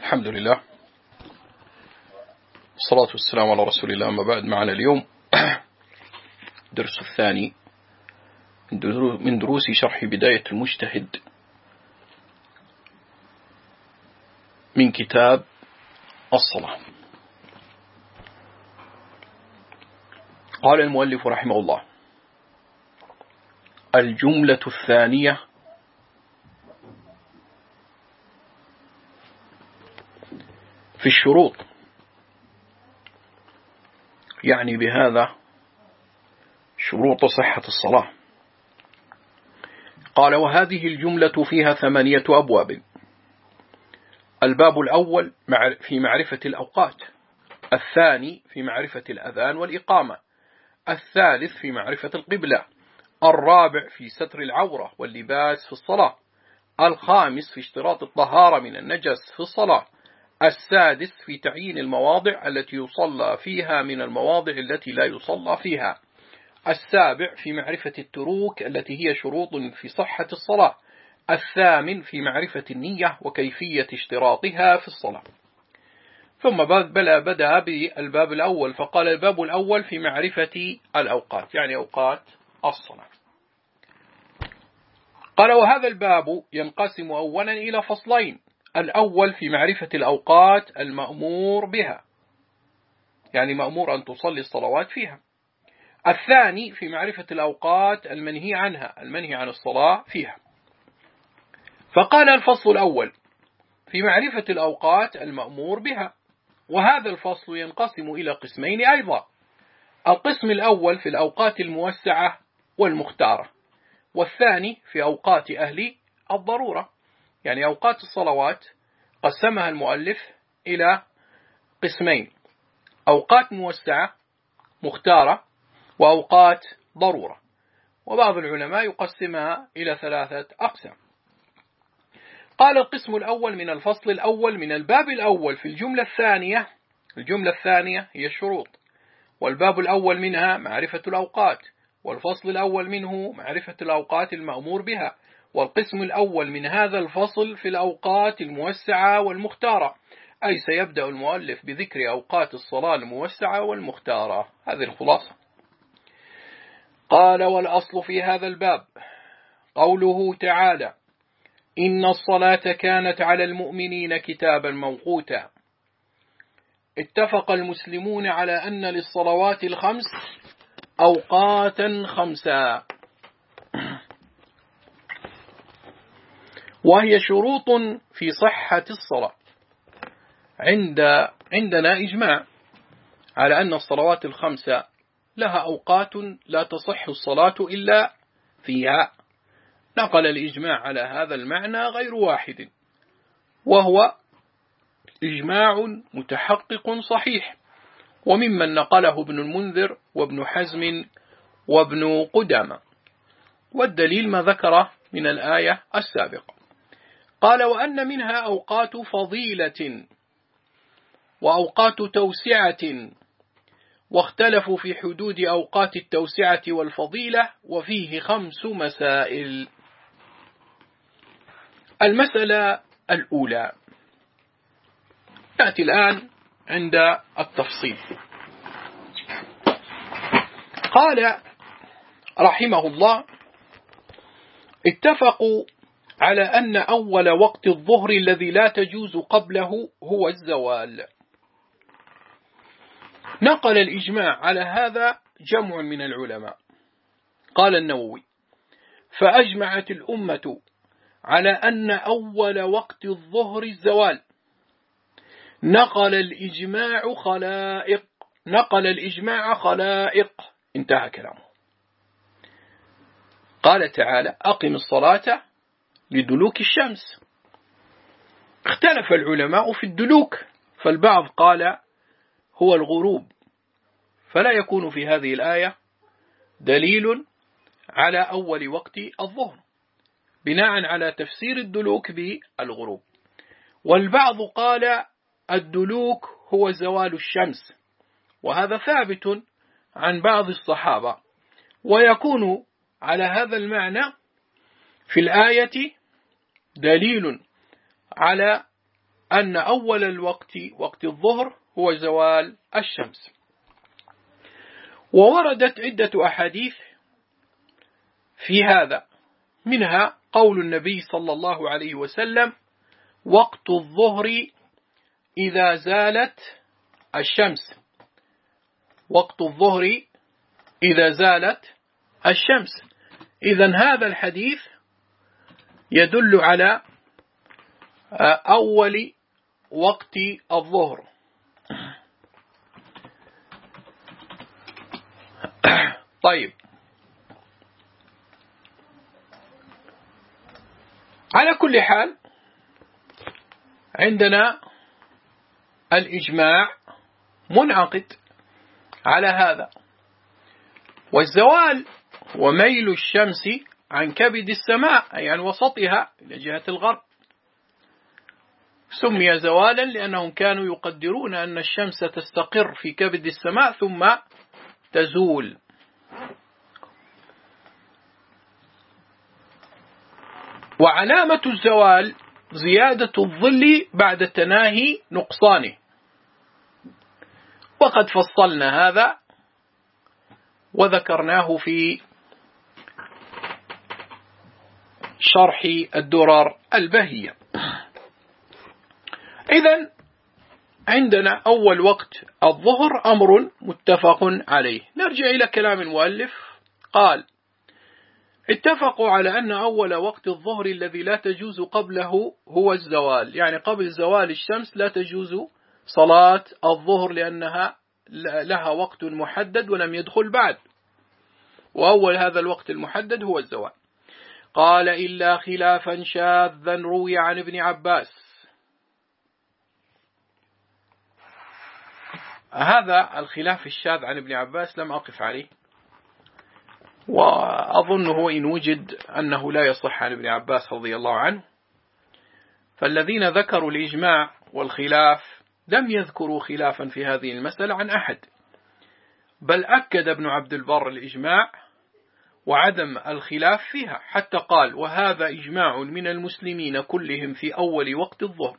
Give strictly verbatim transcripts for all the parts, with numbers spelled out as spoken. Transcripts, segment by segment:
الحمد لله والصلاة والسلام على رسول الله. أما بعد، معنا اليوم درس الثاني من دروس شرح بداية المجتهد من كتاب الصلاة. قال المؤلف رحمه الله: الجملة الثانية في الشروط، يعني بهذا شروط صحة الصلاة. قال: وهذه الجملة فيها ثمانية أبواب. الباب الأول في معرفة الأوقات، الثاني في معرفة الأذان والإقامة، الثالث في معرفة القبلة، الرابع في ستر العورة واللباس في الصلاة، الخامس في اشتراط الطهارة من النجس في الصلاة، السادس في تعيين المواضع التي يصلى فيها من المواضع التي لا يصلى فيها، السابع في معرفة التروك التي هي شروط في صحة الصلاة، الثامن في معرفة النية وكيفية اشتراطها في الصلاة. ثم بلا بدأ بالباب الأول، فقال: الباب الأول في معرفة الأوقات، يعني أوقات الصلاة. قال: وهذا الباب ينقسم أولا إلى فصلين. الأول في معرفة الأوقات المأمور بها، يعني مأمور أن تصلي الصلوات فيها. الثاني في معرفة الأوقات المنهي عنها، المنهي عن الصلاة فيها. فقال: الفصل الأول في معرفة الأوقات المأمور بها، وهذا الفصل ينقسم إلى قسمين أيضا. القسم الأول في الأوقات الموسعة والمختارة، والثاني في أوقات أهل الضرورة، يعني أوقات الصلوات قسمها المؤلف إلى قسمين: أوقات موسعة مختارة، وأوقات ضرورة. وبعض العلماء يقسمها إلى ثلاثة أقسام. قال: القسم الأول من الفصل الأول من الباب الأول في الجملة الثانية. الجملة الثانية هي الشروط، والباب الأول منها معرفة الأوقات، والفصل الأول منه معرفة الأوقات المأمور بها. والقسم الأول من هذا الفصل في الأوقات الموسعة والمختارة، أي سيبدأ المؤلف بذكر أوقات الصلاة الموسعة والمختارة. هذه الخلاصة. قال: والأصل في هذا الباب قوله تعالى: إن الصلاة كانت على المؤمنين كتابا موقوتا. اتفق المسلمون على أن للصلوات الخمس أوقاتا خمسة، وهي شروط في صحة الصلاة. عند عندنا إجماع على أن الصلوات الخمسة لها أوقات لا تصح الصلاة إلا فيها. نقل الإجماع على هذا المعنى غير واحد، وهو إجماع متحقق صحيح، وممن نقله ابن المنذر وابن حزم وابن قدامة. والدليل ما ذكره من الآية السابقة. قال: وأن منها أوقات فضيلة وأوقات توسعة، واختلفوا في حدود أوقات التوسعة والفضيلة، وفيه خمس مسائل. المسألة الأولى تأتي الآن عند التفصيل. قال رحمه الله: اتفقوا على أن أول وقت الظهر الذي لا تجوز قبله هو الزوال. نقل الإجماع على هذا جمع من العلماء. قال النووي: فأجمعت الأمة على أن أول وقت الظهر الزوال. نقل الإجماع خلائق نقل الإجماع خلائق انتهى كلامه. قال تعالى: أقم الصلاة لدلوك الشمس. اختلف العلماء في الدلوك، فالبعض قال هو الغروب، فلا يكون في هذه الآية دليل على أول وقت الظهر، بناء على تفسير الدلوك بالغروب. والبعض قال الدلوك هو زوال الشمس، وهذا ثابت عن بعض الصحابة، ويكون على هذا المعنى في الآية دليل على أن أول الوقت وقت الظهر هو زوال الشمس. ووردت عدة أحاديث في هذا، منها قول النبي صلى الله عليه وسلم: وقت الظهر إذا زالت الشمس. وقت الظهر إذا زالت الشمس. إذن هذا الحديث يدل على أول وقت الظهر. طيب، على كل حال عندنا الإجماع منعقد على هذا. والزوال وميل الشمس عن كبد السماء، أي عن وسطها إلى جهة الغرب، سمي زوالا لأنهم كانوا يقدرون أن الشمس تستقر في كبد السماء ثم تزول. وعلامة الزوال زيادة الظل بعد تناهي نقصانه، وقد فصلنا هذا وذكرناه في شرح الدرر البهية. إذن عندنا أول وقت الظهر أمر متفق عليه. نرجع إلى كلام المؤلف. قال: اتفقوا على أن أول وقت الظهر الذي لا تجوز قبله هو الزوال، يعني قبل زوال الشمس لا تجوز صلاة الظهر لأنها لها وقت محدد ولم يدخل بعد، وأول هذا الوقت المحدد هو الزوال. قال: إلا خلافا شاذا روي عن ابن عباس. هذا الخلاف الشاذ عن ابن عباس لم أقف عليه، وأظنه إن وجد أنه لا يصح عن ابن عباس رضي الله عنه. فالذين ذكروا الإجماع والخلاف لم يذكروا خلافا في هذه المسألة عن أحد، بل أكد ابن عبد البر الإجماع وعدم الخلاف فيها، حتى قال: وهذا إجماع من المسلمين كلهم في أول وقت الظهر.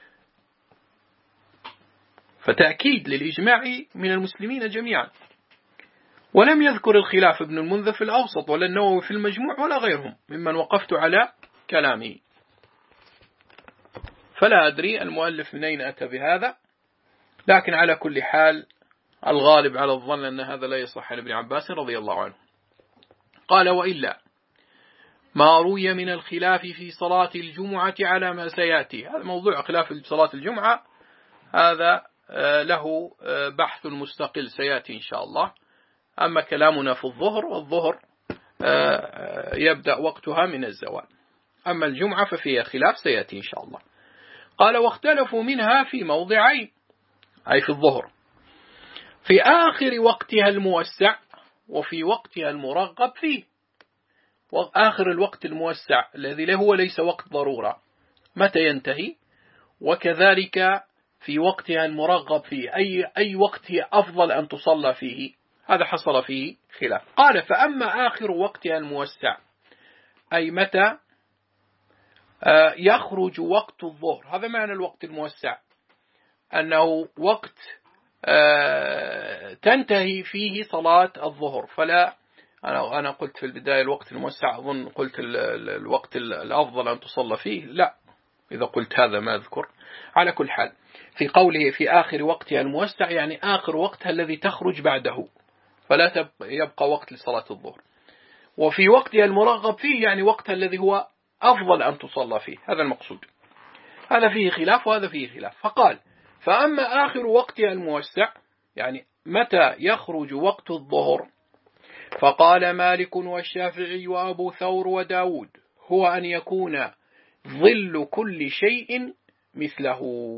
فتأكيد للإجماع من المسلمين جميعا. ولم يذكر الخلاف ابن المنذر في الأوسط ولا النووي في المجموع ولا غيرهم ممن وقفت على كلامه. فلا أدري المؤلف من أين أتى بهذا، لكن على كل حال الغالب على الظن أن هذا لا يصح عن ابن عباس رضي الله عنه. قال: وإلا ما روي من الخلاف في صلاة الجمعة على ما سيأتي. هذا موضوع خلاف صلاة الجمعة، هذا له بحث مستقل سيأتي إن شاء الله. أما كلامنا في الظهر، والظهر يبدأ وقتها من الزوال. أما الجمعة ففيها خلاف سيأتي إن شاء الله. قال: واختلفوا منها في موضعين، أي في الظهر: في آخر وقتها الموسع وفي وقتها المرغب فيه. وآخر الوقت الموسع الذي هو ليس وقت ضرورة متى ينتهي، وكذلك في وقتها المرغب فيه أي, أي وقت هي أفضل أن تصلى فيه، هذا حصل فيه خلاف. قال: فأما آخر وقتها الموسع أي متى يخرج وقت الظهر، هذا معنى الوقت الموسع، أنه وقت تنتهي فيه صلاة الظهر. فلا أنا أنا قلت في البداية الوقت الموسع، أظن قلت الوقت الأفضل أن تصلى فيه، لا، إذا قلت هذا ما أذكر. على كل حال في قوله في آخر وقتها الموسع يعني آخر وقتها الذي تخرج بعده، فلا يبقى وقت لصلاة الظهر. وفي وقتها المرغب فيه يعني وقتها الذي هو أفضل أن تصلى فيه، هذا المقصود. هذا فيه خلاف وهذا فيه خلاف. فقال: فأما آخر وقتها الموسع يعني متى يخرج وقت الظهر، فقال مالك والشافعي وأبو ثور وداود: هو أن يكون ظل كل شيء مثله.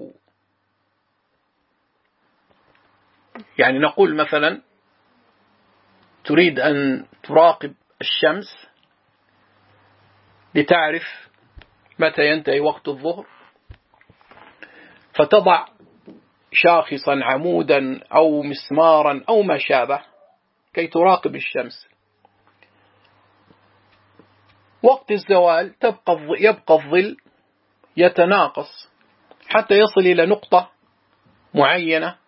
يعني نقول مثلا تريد أن تراقب الشمس لتعرف متى ينتهي وقت الظهر، فتضع شاخصا عمودا أو مسمارا أو ما شابه كي تراقب الشمس. وقت الزوال تبقى يبقى الظل يتناقص حتى يصل إلى نقطة معينة.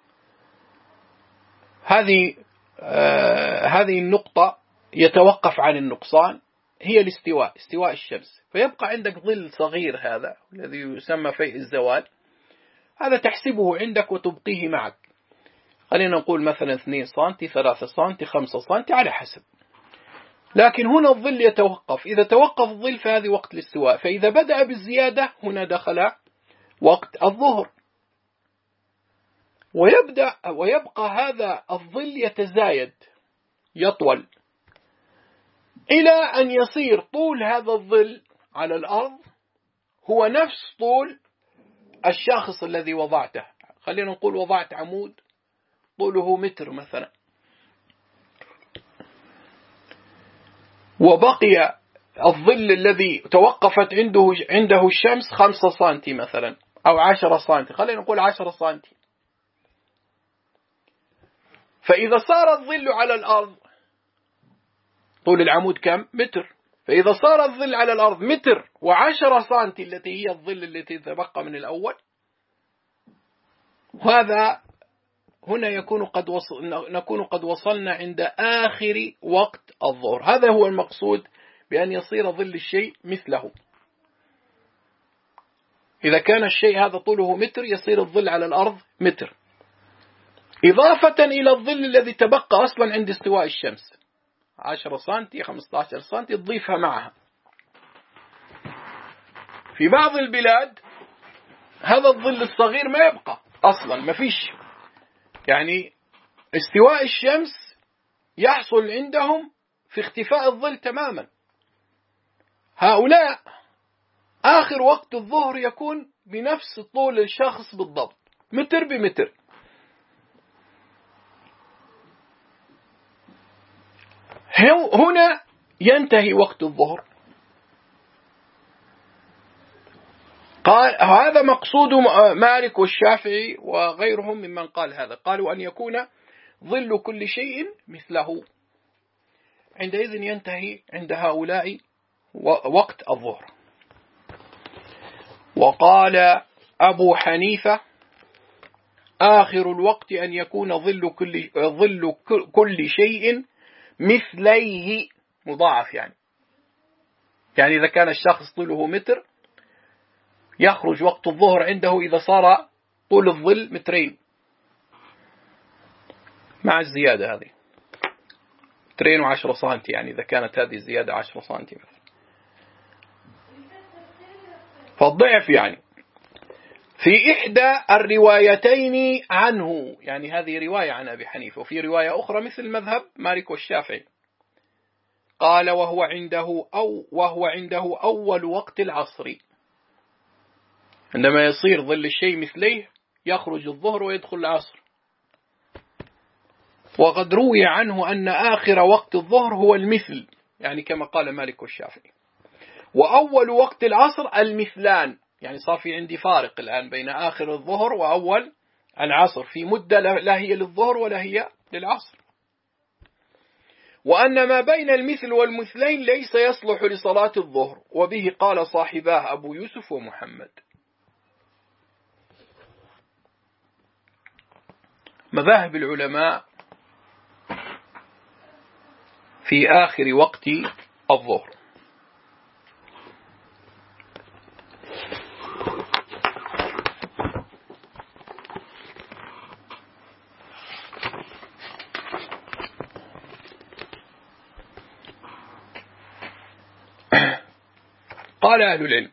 هذه آه هذه النقطة يتوقف عن النقصان، هي الاستواء، استواء الشمس، فيبقى عندك ظل صغير هذا الذي يسمى فيء الزوال، هذا تحسبه عندك وتبقيه معك، خلينا نقول مثلا اثنين سنتي، ثلاثة سنتي، خمسة سنتي على حسب. لكن هنا الظل يتوقف، إذا توقف الظل فهذه وقت الاستواء، فإذا بدأ بالزيادة هنا دخل وقت الظهر، ويبدأ ويبقى هذا الظل يتزايد يطول إلى أن يصير طول هذا الظل على الأرض هو نفس طول الشاخص الذي وضعته. خلينا نقول وضعت عمود طوله متر مثلا، وبقي الظل الذي توقفت عنده عنده الشمس خمسة سنتي مثلا أو عشرة سنتي، خلينا نقول عشرة سنتي. فإذا صار الظل على الأرض طول العمود كم؟ متر. فإذا صار الظل على الأرض متر وعشرة سنتي التي هي الظل التي تبقى من الأول، وهذا هنا يكون قد وصل نكون قد وصلنا عند آخر وقت الظهر. هذا هو المقصود بأن يصير ظل الشيء مثله. إذا كان الشيء هذا طوله متر يصير الظل على الأرض متر، إضافة إلى الظل الذي تبقى أصلا عند استواء الشمس عشرة سنتي، خمسة عشر سنتي، تضيفها معها. في بعض البلاد هذا الظل الصغير ما يبقى أصلا، ما فيش، يعني استواء الشمس يحصل عندهم في اختفاء الظل تماما. هؤلاء آخر وقت الظهر يكون بنفس طول الشخص بالضبط، متر بمتر. هنا ينتهي وقت الظهر. قال هذا مقصود مالك والشافعي وغيرهم ممن قال هذا، قالوا أن يكون ظل كل شيء مثله، عندئذ ينتهي عند هؤلاء وقت الظهر. وقال أبو حنيفة آخر الوقت أن يكون ظل كل, ظل كل شيء مثليه مضاعف، يعني يعني إذا كان الشخص طوله متر يخرج وقت الظهر عنده إذا صار طول الظل مترين مع الزيادة هذه، مترين وعشرة سنتي، يعني إذا كانت هذه الزيادة عشرة سنتي مثلا، فالضعف يعني. في إحدى الروايتين عنه، يعني هذه رواية عن أبي حنيفة، وفي رواية أخرى مثل مذهب مالك والشافعي، قال وهو عنده أو وهو عنده أول وقت العصر، عندما يصير ظل الشيء مثليه يخرج الظهر ويدخل العصر. وقد روي عنه أن آخر وقت الظهر هو المثل، يعني كما قال مالك والشافعي، وأول وقت العصر المثلان، يعني صار في عندي فارق الآن بين آخر الظهر وأول العصر، في مدة لا هي للظهر ولا هي للعصر. وأن ما بين المثل والمثلين ليس يصلح لصلاة الظهر، وبه قال صاحباه أبو يوسف ومحمد. مذاهب العلماء في آخر وقت الظهر. قال أهل العلم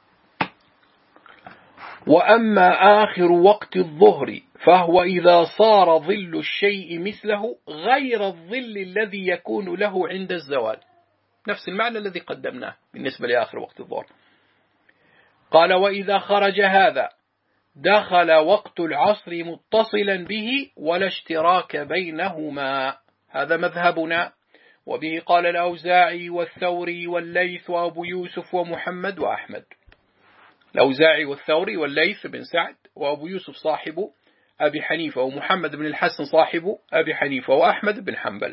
وأما آخر وقت الظهر فهو إذا صار ظل الشيء مثله غير الظل الذي يكون له عند الزوال، نفس المعنى الذي قدمناه بالنسبة لآخر وقت الظهر. قال وإذا خرج هذا دخل وقت العصر متصلا به ولا اشتراك بينهما، هذا مذهبنا، وبه قال الأوزاعي والثوري والليث وأبو يوسف ومحمد وأحمد. الأوزاعي والثوري والليث بن سعد وأبو يوسف صاحب أبي حنيفة، ومحمد بن الحسن صاحب أبي حنيفة، وأحمد بن حنبل،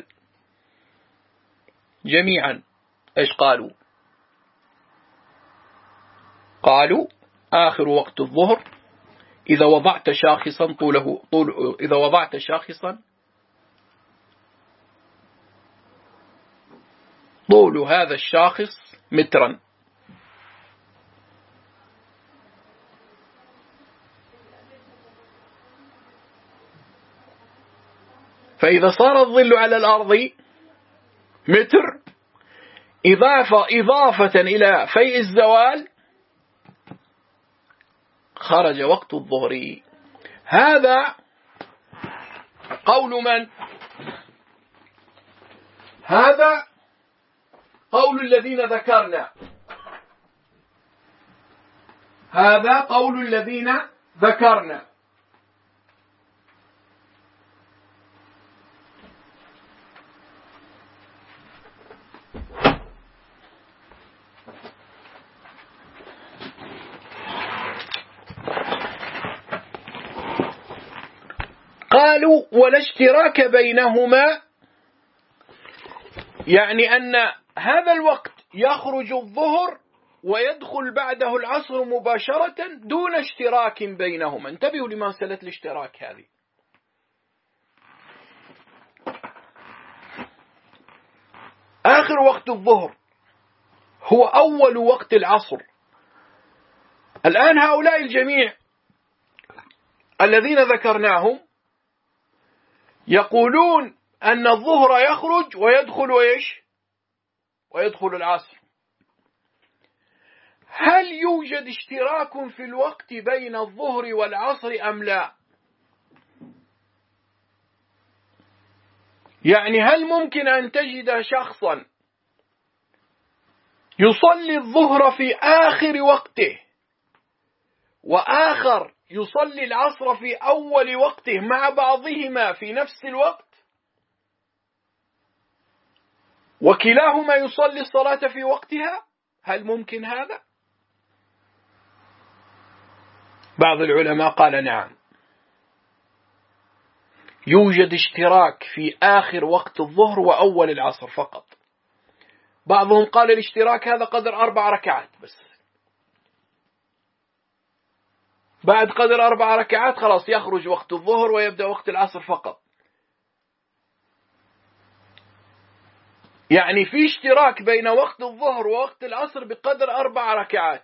جميعا إيش قالوا؟ قالوا آخر وقت الظهر إذا وضعت شاخصا طوله طول إذا وضعت شاخصا طول هذا الشاخص مترا، فإذا صار الظل على الأرض متر إضافة إضافة إلى فيء الزوال خرج وقت الظهر. هذا قول من؟ هذا قول الذين ذكرنا هذا قول الذين ذكرنا قالوا ولا اشتراك بينهما، يعني أن هذا الوقت يخرج الظهر ويدخل بعده العصر مباشرة دون اشتراك بينهما. انتبهوا لمسألة الاشتراك هذه. آخر وقت الظهر هو أول وقت العصر. الآن هؤلاء الجميع الذين ذكرناهم يقولون أن الظهر يخرج ويدخل إيش؟ ويدخل العصر. هل يوجد اشتراك في الوقت بين الظهر والعصر أم لا؟ يعني هل ممكن أن تجد شخصا يصلي الظهر في آخر وقته وآخر يصلي العصر في أول وقته مع بعضهما في نفس الوقت وكلاهما يصلي الصلاة في وقتها؟ هل ممكن هذا؟ بعض العلماء قال نعم، يوجد اشتراك في آخر وقت الظهر وأول العصر فقط. بعضهم قال الاشتراك هذا قدر أربع ركعات بس، بعد قدر أربع ركعات خلاص يخرج وقت الظهر ويبدأ وقت العصر فقط. يعني في اشتراك بين وقت الظهر ووقت العصر بقدر أربع ركعات.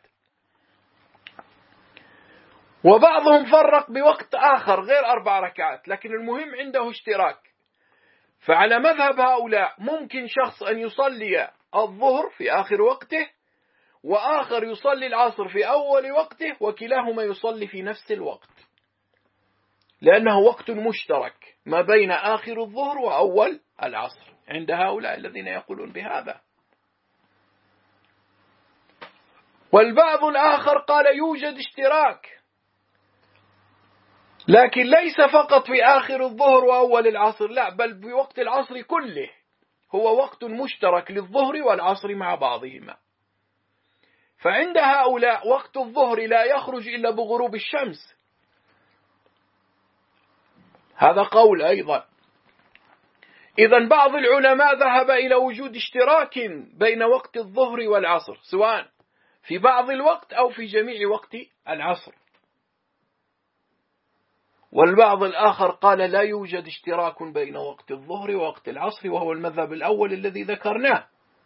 وبعضهم فرق بوقت آخر غير أربع ركعات، لكن المهم عنده اشتراك. فعلى مذهب هؤلاء ممكن شخص أن يصلي الظهر في آخر وقته وآخر يصلي العصر في أول وقته وكلاهما يصلي في نفس الوقت، لأنه وقت مشترك ما بين آخر الظهر وأول العصر عند هؤلاء الذين يقولون بهذا. والبعض الآخر قال يوجد اشتراك، لكن ليس فقط في آخر الظهر وأول العصر، لا، بل بوقت العصر كله، هو وقت مشترك للظهر والعصر مع بعضهما. فعند هؤلاء وقت الظهر لا يخرج إلا بغروب الشمس، هذا قول أيضا. إذن بعض العلماء ذهب إلى وجود اشتراك بين وقت الظهر والعصر، سواء في بعض الوقت أو في جميع وقت العصر. والبعض الآخر قال لا يوجد اشتراك بين وقت الظهر ووقت العصر، وهو المذهب الأول الذي ذكرناه.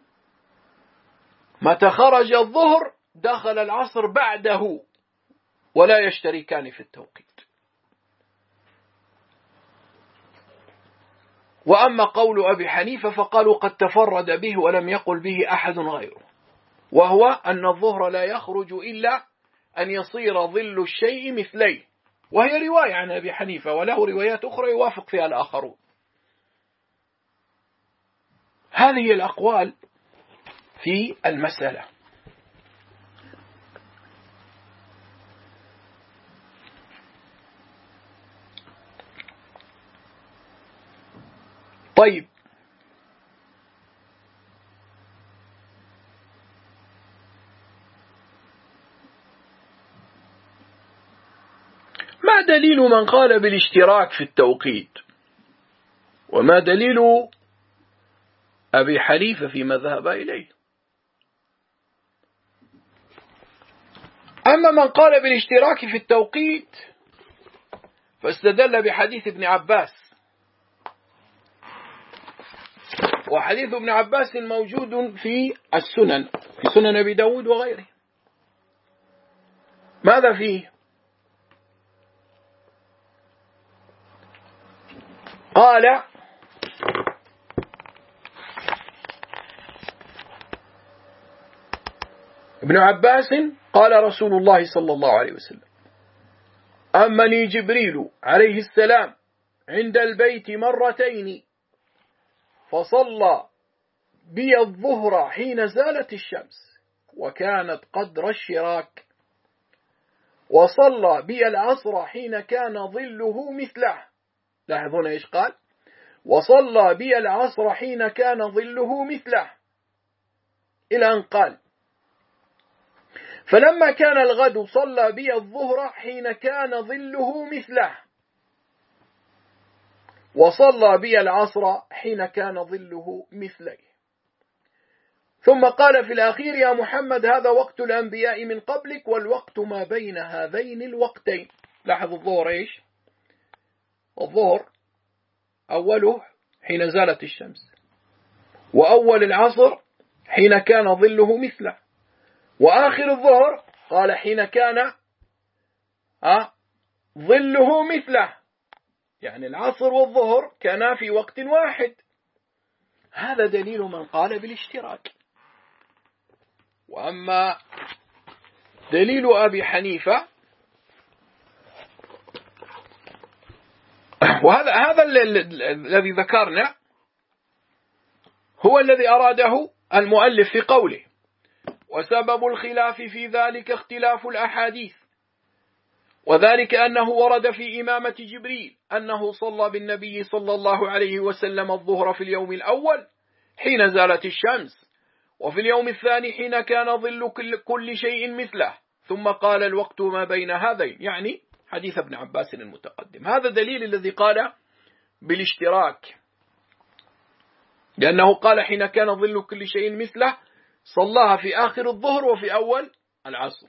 متى خرج الظهر دخل العصر بعده ولا يشتركان في التوقيت. وأما قول أبي حنيفة فقالوا قد تفرد به ولم يقل به أحد غيره، وهو أن الظهر لا يخرج إلا أن يصير ظل الشيء مثليه، وهي رواية عن أبي حنيفة، وله روايات أخرى يوافق فيها الآخرون. هذه الأقوال في المسألة. طيب، ما دليل من قال بالاشتراك في التوقيت؟ وما دليل أبي حنيفة فيما ذهب إليه؟ أما من قال بالاشتراك في التوقيت فاستدل بحديث ابن عباس، وحديث ابن عباس موجود في السنن، في سنن أبي داود وغيره. ماذا فيه؟ قال: ابن عباس قال رسول الله صلى الله عليه وسلم: أمني جبريل عليه السلام عند البيت مرتين، فصلى بي الظهر حين زالت الشمس وكانت قدر الشراك، وصلى بي العصر حين كان ظله مثله. لاحظون إيش قال؟ وصلى بي العصر حين كان ظله مثله، إلى أن قال: فلما كان الغد صلى بي الظهر حين كان ظله مثله، وصلى بي العصر حين كان ظله مثله. ثم قال في الأخير: يا محمد هذا وقت الأنبياء من قبلك، والوقت ما بين هذين الوقتين. لاحظ الظهر إيش؟ الظهر أوله حين زالت الشمس، وأول العصر حين كان ظله مثله، وآخر الظهر قال حين كان ظله مثله، يعني العصر والظهر كانا في وقت واحد. هذا دليل من قال بالاشتراك. وأما دليل أبي حنيفة، وهذا هذا الذي ذكرنا هو الذي أراده المؤلف في قوله: وسبب الخلاف في ذلك اختلاف الأحاديث، وذلك أنه ورد في إمامة جبريل أنه صلى بالنبي صلى الله عليه وسلم الظهر في اليوم الأول حين زالت الشمس، وفي اليوم الثاني حين كان ظل كل شيء مثله، ثم قال الوقت ما بين هذين، يعني حديث ابن عباس المتقدم. هذا دليل الذي قال بالاشتراك، لأنه قال حين كان ظل كل شيء مثله، صلاها في آخر الظهر وفي أول العصر.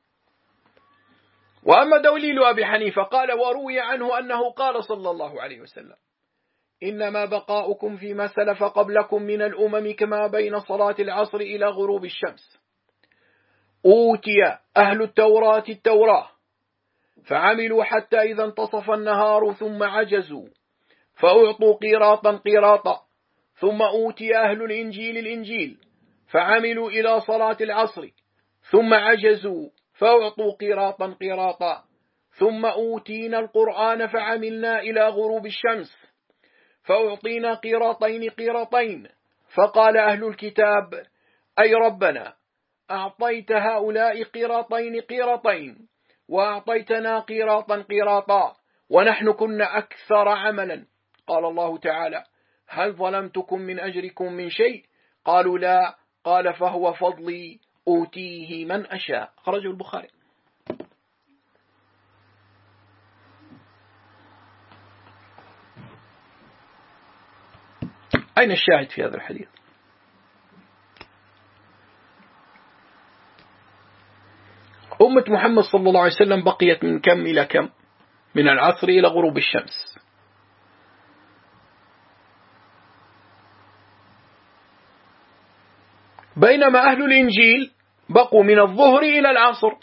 وأما دليل أبي حنيفة قال: وروي عنه أنه قال صلى الله عليه وسلم: إنما بقاؤكم فيما سلف قبلكم من الأمم كما بين صلاة العصر إلى غروب الشمس. أوتي أهل التوراة التوراة فعملوا حتى إذا انتصف النهار ثم عجزوا فأعطوا قيراطا قيراطا، ثم أوتي أهل الإنجيل الإنجيل فعملوا إلى صلاة العصر ثم عجزوا فأعطوا قيراطا قيراطا، ثم أوتينا القرآن فعملنا إلى غروب الشمس فأعطينا قيراطين قيراطين. فقال أهل الكتاب: أي ربنا، أعطيت هؤلاء قيراطين قيراطين وأعطيتنا قيراطا قيراطا ونحن كنا أكثر عملا. قال الله تعالى: هل ظلمتكم من أجركم من شيء؟ قالوا لا. قال: فهو فضلي أوتيه من أشاء. خرج البخاري. أين الشاهد في هذا الحديث؟ أمة محمد صلى الله عليه وسلم بقيت من كم إلى كم؟ من العصر إلى غروب الشمس. بينما أهل الإنجيل بقوا من الظهر إلى العصر.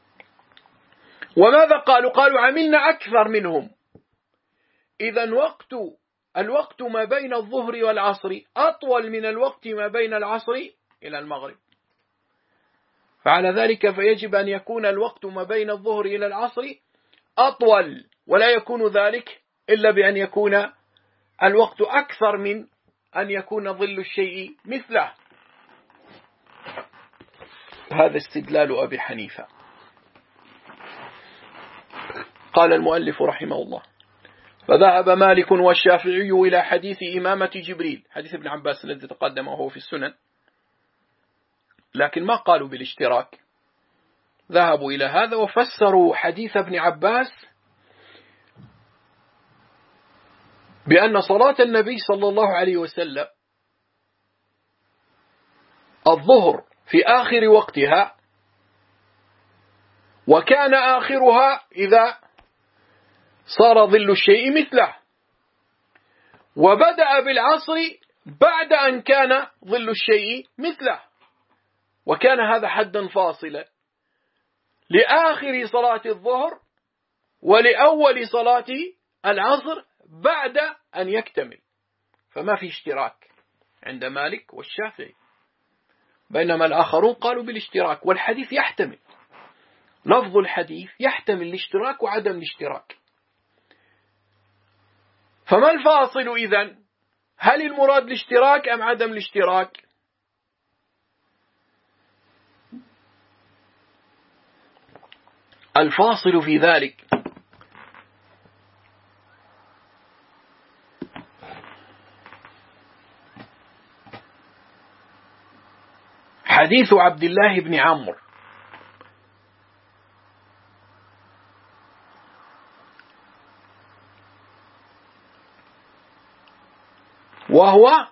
وماذا قالوا؟ قالوا عملنا أكثر منهم. إذن وقت الوقت ما بين الظهر والعصر أطول من الوقت ما بين العصر إلى المغرب. فعلى ذلك فيجب أن يكون الوقت ما بين الظهر إلى العصر أطول، ولا يكون ذلك إلا بأن يكون الوقت أكثر من أن يكون ظل الشيء مثله. هذا استدلال أبي حنيفة. قال المؤلف رحمه الله: فذهب مالك والشافعي إلى حديث إمامة جبريل، حديث ابن عباس الذي تقدم وهو في السنن، لكن ما قالوا بالاشتراك. ذهبوا إلى هذا وفسروا حديث ابن عباس بأن صلاة النبي صلى الله عليه وسلم الظهر في آخر وقتها، وكان آخرها إذا صار ظل الشيء مثله، وبدأ بالعصر بعد أن كان ظل الشيء مثله، وكان هذا حدا فاصلا لآخر صلاة الظهر ولأول صلاة العصر بعد أن يكتمل، فما في اشتراك عند مالك والشافعي، بينما الآخرون قالوا بالاشتراك، والحديث يحتمل، لفظ الحديث يحتمل الاشتراك وعدم الاشتراك. فما الفاصل إذن؟ هل المراد الاشتراك أم عدم الاشتراك؟ الفاصل في ذلك حديث عبد الله بن عمرو، وهو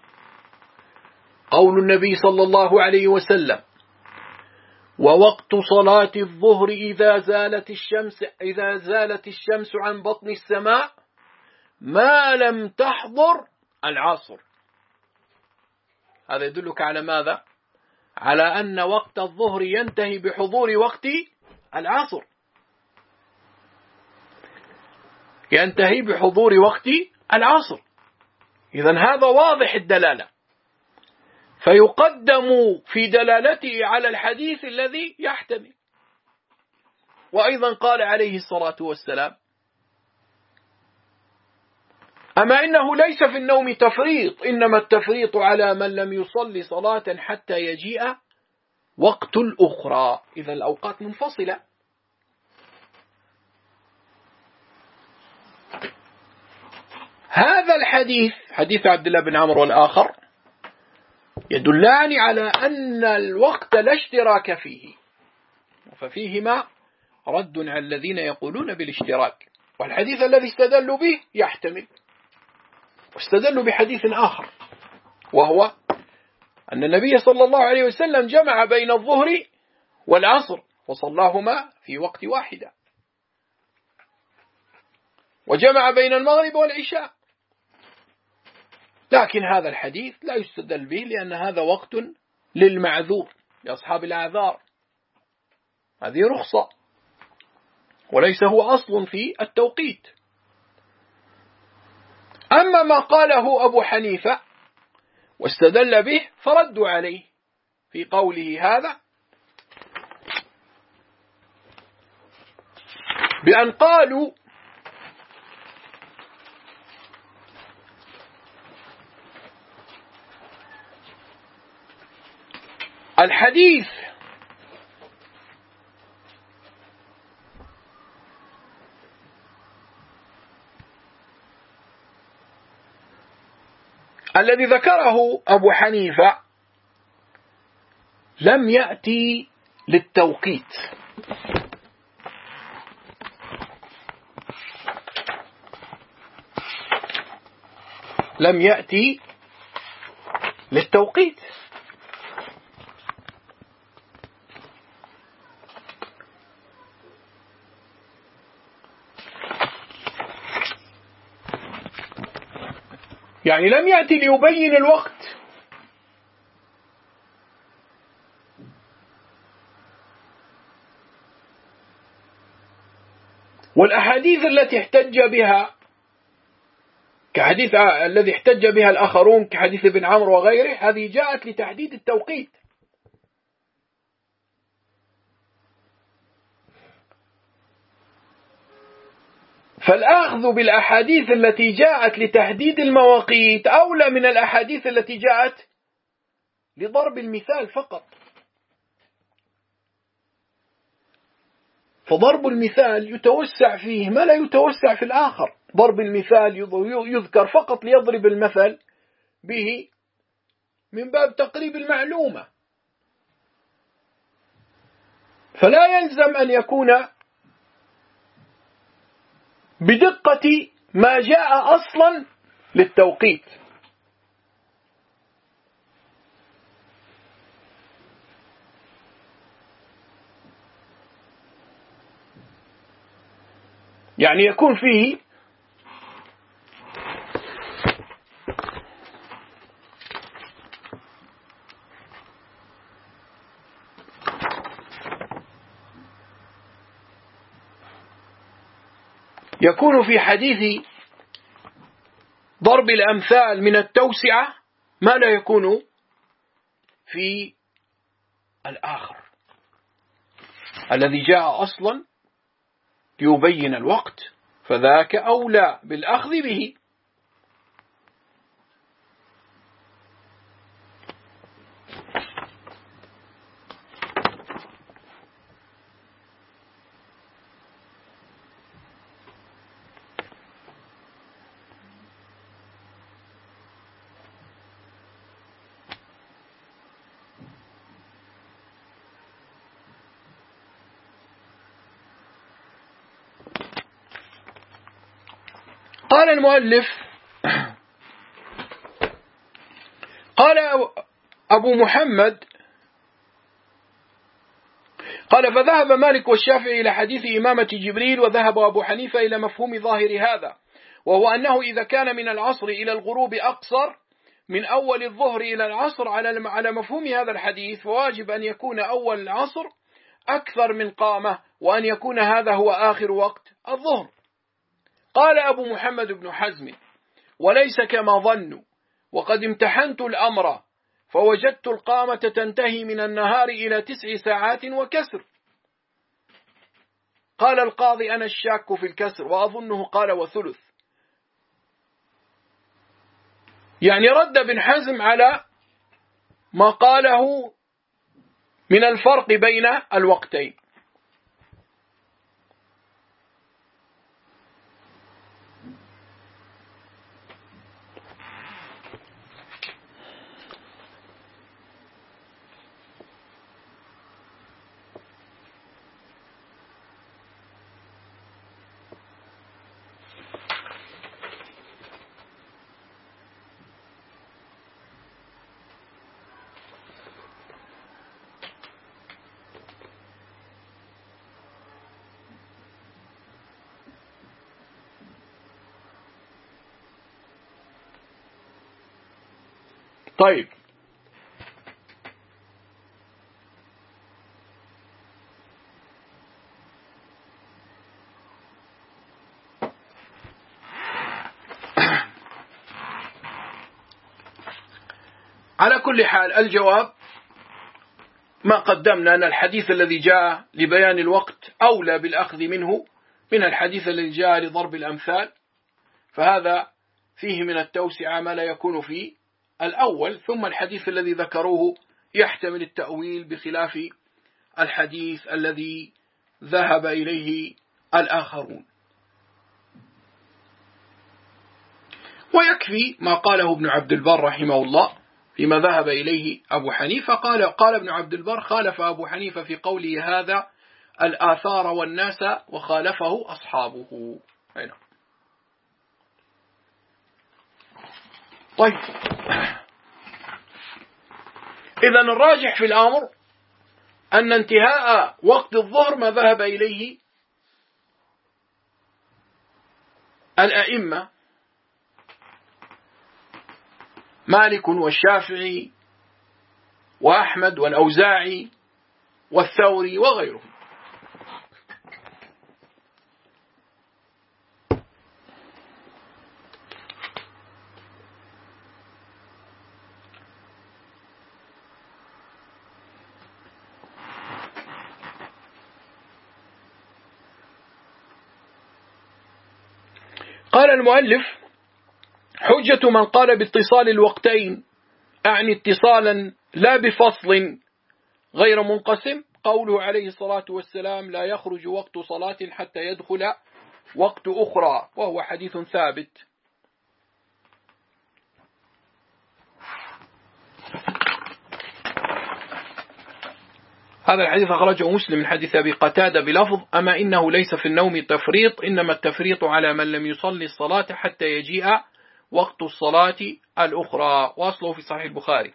قول النبي صلى الله عليه وسلم: ووقت صلاة الظهر إذا زالت الشمس إذا زالت الشمس عن بطن السماء ما لم تحضر العصر. هذا يدلك على ماذا؟ على أن وقت الظهر ينتهي بحضور وقت العصر، ينتهي بحضور وقت العصر. إذن هذا واضح الدلالة، فيقدم في دلالته على الحديث الذي يحتمل. وأيضا قال عليه الصلاة والسلام: أما إنه ليس في النوم تفريط، إنما التفريط على من لم يصلي صلاة حتى يجيء وقت الأخرى. إذا الأوقات منفصلة. هذا الحديث، حديث عبد الله بن عمرو والآخر، يدلان على أن الوقت لا اشتراك فيه، ففيهما رد على الذين يقولون بالاشتراك. والحديث الذي استدلوا به يحتمل، واستدلوا بحديث آخر، وهو أن النبي صلى الله عليه وسلم جمع بين الظهر والعصر وصلاهما في وقت واحدة، وجمع بين المغرب والعشاء. لكن هذا الحديث لا يستدل به، لأن هذا وقت للمعذور، لأصحاب الأعذار، هذه رخصة وليس هو أصل في التوقيت. أما ما قاله أبو حنيفة واستدل به فردوا عليه في قوله هذا بأن قالوا: الحديث الذي ذكره أبو حنيفة لم يأتي للتوقيت، لم يأتي للتوقيت. يعني لم يأتي ليبين الوقت، والأحاديث التي احتج بها كحديث الذي احتج بها الآخرون كحديث ابن عمرو وغيره، هذه جاءت لتحديد التوقيت. فالأخذ بالأحاديث التي جاءت لتحديد المواقيت أولى من الأحاديث التي جاءت لضرب المثال فقط. فضرب المثال يتوسع فيه ما لا يتوسع في الآخر. ضرب المثال يذكر فقط ليضرب المثل به من باب تقريب المعلومة، فلا يلزم أن يكون بدقة ما جاء أصلا للتوقيت. يعني يكون فيه يكون في حديث ضرب الأمثال من التوسعة ما لا يكون في الآخر الذي جاء أصلا ليبين الوقت، فذاك أولى بالأخذ به. قال المؤلف: قال أبو محمد قال: فذهب مالك والشافعي إلى حديث إمامة جبريل، وذهب أبو حنيفة إلى مفهوم ظاهر هذا، وهو أنه إذا كان من العصر إلى الغروب أقصر من أول الظهر إلى العصر على على مفهوم هذا الحديث، فواجب أن يكون أول العصر أكثر من قامة، وأن يكون هذا هو آخر وقت الظهر. قال أبو محمد بن حزم: وليس كما ظنوا، وقد امتحنت الأمر فوجدت القامة تنتهي من النهار إلى تسع ساعات وكسر. قال القاضي: أنا الشاك في الكسر، وأظنه قال وثلث. يعني رد ابن حزم على ما قاله من الفرق بين الوقتين. طيب، على كل حال الجواب ما قدمنا، أن الحديث الذي جاء لبيان الوقت أولى بالأخذ منه من الحديث الذي جاء لضرب الأمثال، فهذا فيه من التوسعة ما لا يكون في الأول. ثم الحديث الذي ذكروه يحتمل التأويل بخلاف الحديث الذي ذهب إليه الآخرون. ويكفي ما قاله ابن عبد البر رحمه الله فيما ذهب إليه أبو حنيفة. قال قال ابن عبد البر: خالف أبو حنيفة في قوله هذا الآثار والناس، وخالفه أصحابه. هنا. طيب، إذن الراجح في الأمر أن انتهاء وقت الظهر ما ذهب إليه الأئمة مالك والشافعي وأحمد والأوزاعي والثوري وغيرهم. قال المؤلف: حجة من قال باتصال الوقتين، أعني اتصالا لا بفصل غير منقسم، قوله عليه الصلاة والسلام: لا يخرج وقت صلاة حتى يدخل وقت أخرى، وهو حديث ثابت. هذا الحديث أخرجه مسلم من حديث أبي قتادة بلفظ: أما إنه ليس في النوم تفريط، إنما التفريط على من لم يصلي الصلاة حتى يجيء وقت الصلاة الأخرى، واصله في صحيح البخاري.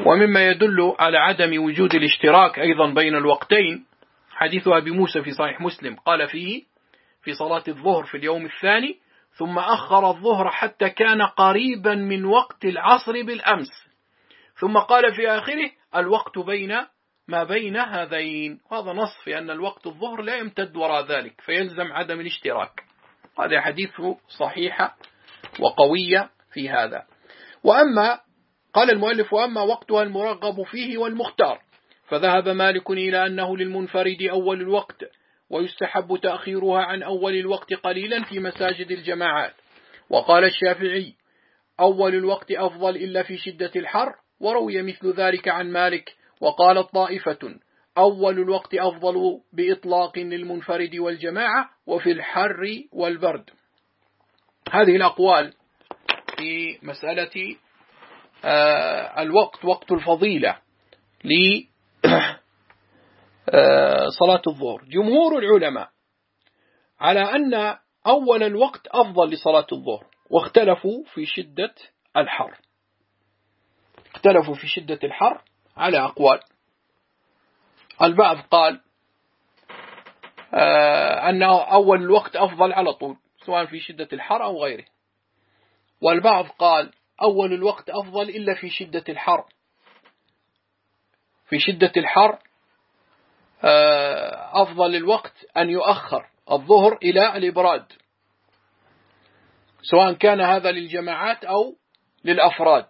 ومما يدل على عدم وجود الاشتراك أيضا بين الوقتين حديث أبي موسى في صحيح مسلم قال فيه في صلاة الظهر في اليوم الثاني: ثم أخر الظهر حتى كان قريبا من وقت العصر بالأمس، ثم قال في آخره: الوقت بين ما بين هذين. هذا نص في أن الوقت الظهر لا يمتد وراء ذلك، فيلزم عدم الاشتراك. هذا حديث صحيحة وقوية في هذا. وأما قال المؤلف: وأما وقتها المرغب فيه والمختار، فذهب مالك إلى أنه للمنفرد أول الوقت، ويستحب تأخيرها عن أول الوقت قليلا في مساجد الجماعات. وقال الشافعي: أول الوقت أفضل إلا في شدة الحر، وروي مثل ذلك عن مالك. وقالت طائفة: أول الوقت أفضل بإطلاق للمنفرد والجماعة وفي الحر والبرد. هذه الأقوال في مسألة آه الوقت، وقت الفضيلة لصلاة الظهر. جمهور العلماء على أن أول الوقت أفضل لصلاة الظهر، واختلفوا في شدة الحر. اختلفوا في شدة الحر على أقوال. البعض قال آه أن أول الوقت أفضل على طول سواء في شدة الحر أو غيره، والبعض قال أول الوقت أفضل إلا في شدة الحر. في شدة الحر آه أفضل الوقت أن يؤخر الظهر إلى الإبراد، سواء كان هذا للجماعات أو للأفراد.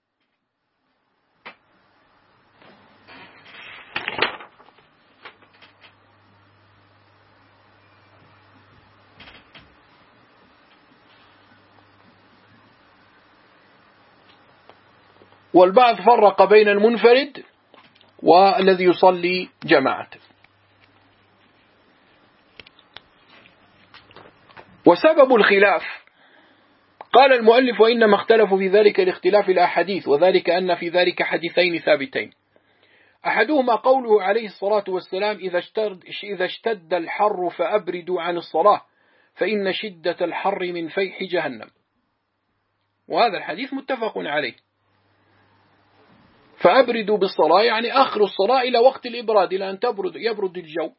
والبعض فرق بين المنفرد والذي يصلي جماعة. وسبب الخلاف قال المؤلف: وإنما اختلفوا في ذلك لاختلاف الأحاديث، وذلك أن في ذلك حديثين ثابتين. أحدهما قوله عليه الصلاة والسلام: إذا اشتد الحر فأبردوا عن الصلاة فإن شدة الحر من فيح جهنم. وهذا الحديث متفق عليه. فأبردوا بالصلاة يعني أخروا الصلاة إلى وقت الإبراد، إلى أن تبرد يبرد الجو.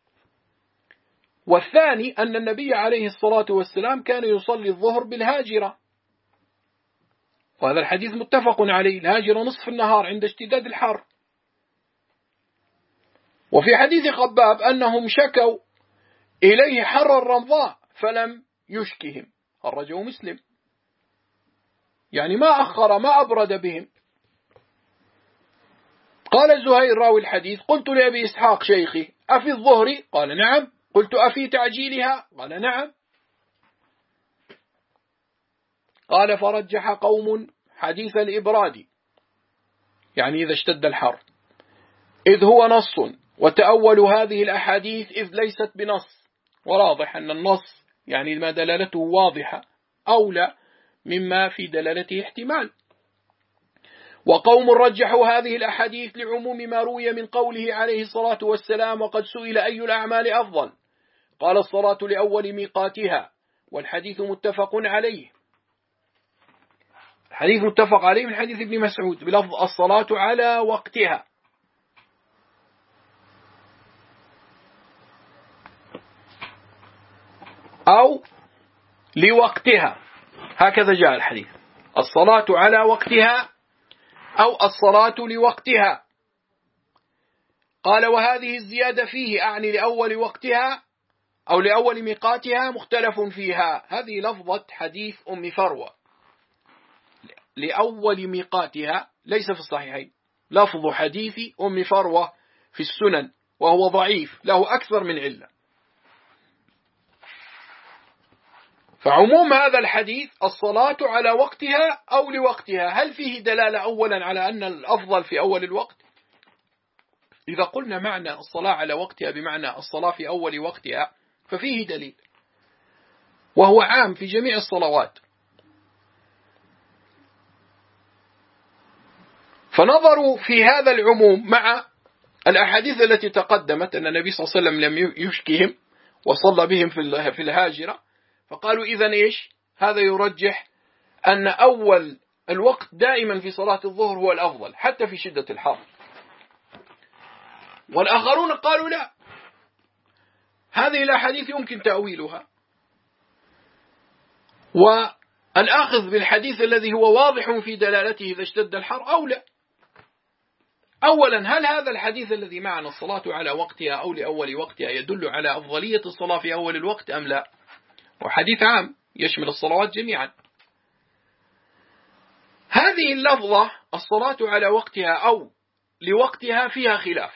والثاني أن النبي عليه الصلاة والسلام كان يصلي الظهر بالهاجرة، وهذا الحديث متفق عليه. الهاجرة نصف النهار عند اشتداد الحر. وفي حديث خباب أنهم شكوا إليه حر الرمضاء فلم يشكهم، خرجه مسلم، يعني ما أخر ما أبرد بهم. قال زهير راوي الحديث: قلت لأبي إسحاق شيخي: أفي الظهر؟ قال: نعم. قلت: أفي تعجيلها؟ قال: نعم. قال: فرجح قوم حديث الإبراد، يعني إذا اشتد الحر، إذ هو نص، وتأولوا هذه الأحاديث إذ ليست بنص. وواضح أن النص يعني ما دلالته واضحة أولى مما في دلالته احتمال. وقوم رجحوا هذه الأحاديث لعموم ما روي من قوله عليه الصلاة والسلام: وقد سئل أي الأعمال أفضل؟ قال: الصلاة لأول ميقاتها. والحديث متفق عليه. الحديث متفق عليه من حديث ابن مسعود بلفظ: الصلاة على وقتها. أو لوقتها، هكذا جاء الحديث: الصلاة على وقتها أو الصلاة لوقتها. قال: وهذه الزيادة فيه أعني لأول وقتها أو لأول ميقاتها مختلف فيها. هذه لفظة حديث أم فروة، لأول ميقاتها، ليس في الصحيحين. لفظ حديث أم فروة في السنن، وهو ضعيف له أكثر من علة. فعموم هذا الحديث الصلاة على وقتها أو لوقتها، هل فيه دلالة أولا على أن الأفضل في أول الوقت؟ إذا قلنا معنى الصلاة على وقتها بمعنى الصلاة في أول وقتها ففيه دليل، وهو عام في جميع الصلوات. فنظروا في هذا العموم مع الأحاديث التي تقدمت أن النبي صلى الله عليه وسلم لم يشكهم وصلى بهم في الهاجرة، فقالوا: إذن إيش؟ هذا يرجح أن أول الوقت دائما في صلاة الظهر هو الأفضل حتى في شدة الحر. والآخرون قالوا لا، هذه الأحاديث يمكن تأويلها، والآخذ بالحديث الذي هو واضح في دلالته إذا اشتد الحر أولى. أولا، هل هذا الحديث الذي معنا الصلاة على وقتها أو لأول وقتها يدل على أفضلية الصلاة في أول الوقت أم لا؟ وحديث عام يشمل الصلوات جميعا. هذه اللفظة الصلاة على وقتها أو لوقتها فيها خلاف.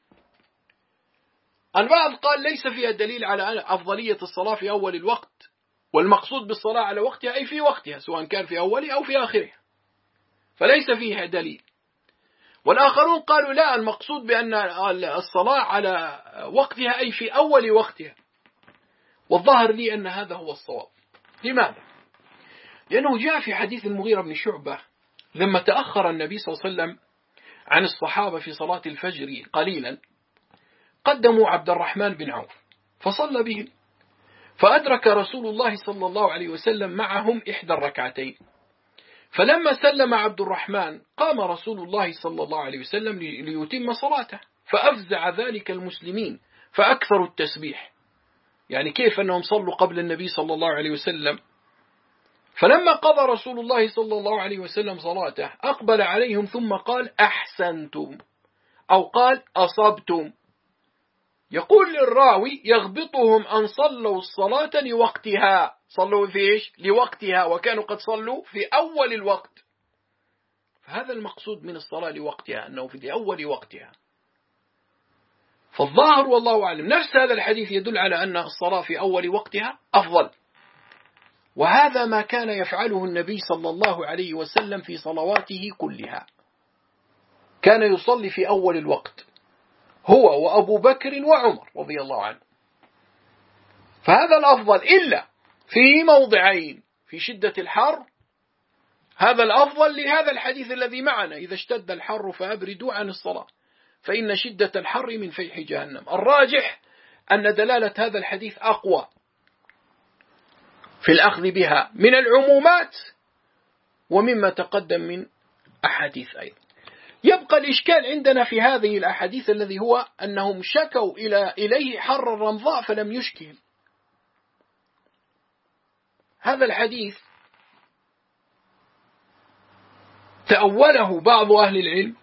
البعض قال ليس فيها دليل على أفضلية الصلاة في أول الوقت، والمقصود بالصلاة على وقتها أي في وقتها سواء كان في أوله أو في آخره، فليس فيها دليل. والآخرون قالوا لا، المقصود بأن الصلاة على وقتها أي في أول وقتها. والظاهر لي أن هذا هو الصواب. لماذا؟ لأنه جاء في حديث المغيرة بن شعبة لما تأخر النبي صلى الله عليه وسلم عن الصحابة في صلاة الفجر قليلا، قدموا عبد الرحمن بن عوف فصلى بهم، فأدرك رسول الله صلى الله عليه وسلم معهم إحدى الركعتين، فلما سلم عبد الرحمن قام رسول الله صلى الله عليه وسلم ليتم صلاته، فأفزع ذلك المسلمين فأكثروا التسبيح. يعني كيف أنهم صلوا قبل النبي صلى الله عليه وسلم؟ فلما قضى رسول الله صلى الله عليه وسلم صلاته أقبل عليهم ثم قال أحسنتم، أو قال أصبتم. يقول للراوي يغبطهم أن صلوا الصلاة لوقتها، صلوا فيش لوقتها، وكانوا قد صلوا في أول الوقت. فهذا المقصود من الصلاة لوقتها، أنه في أول وقتها. فالظاهر والله أعلم نفس هذا الحديث يدل على أن الصلاة في أول وقتها أفضل، وهذا ما كان يفعله النبي صلى الله عليه وسلم في صلواته كلها، كان يصلي في أول الوقت هو وأبو بكر وعمر رضي الله عنه. فهذا الأفضل، إلا في موضعين: في شدة الحر هذا الأفضل لهذا الحديث الذي معنا: إذا اشتد الحر فأبردوا عن الصلاة فإن شدة الحر من فيح جهنم. الراجح أن دلالة هذا الحديث أقوى في الأخذ بها من العمومات ومما تقدم من أحاديث أيضا. يبقى الإشكال عندنا في هذه الأحاديث الذي هو أنهم شكوا إلى إليه حر الرمضاء فلم يشكهم. هذا الحديث تأوله بعض أهل العلم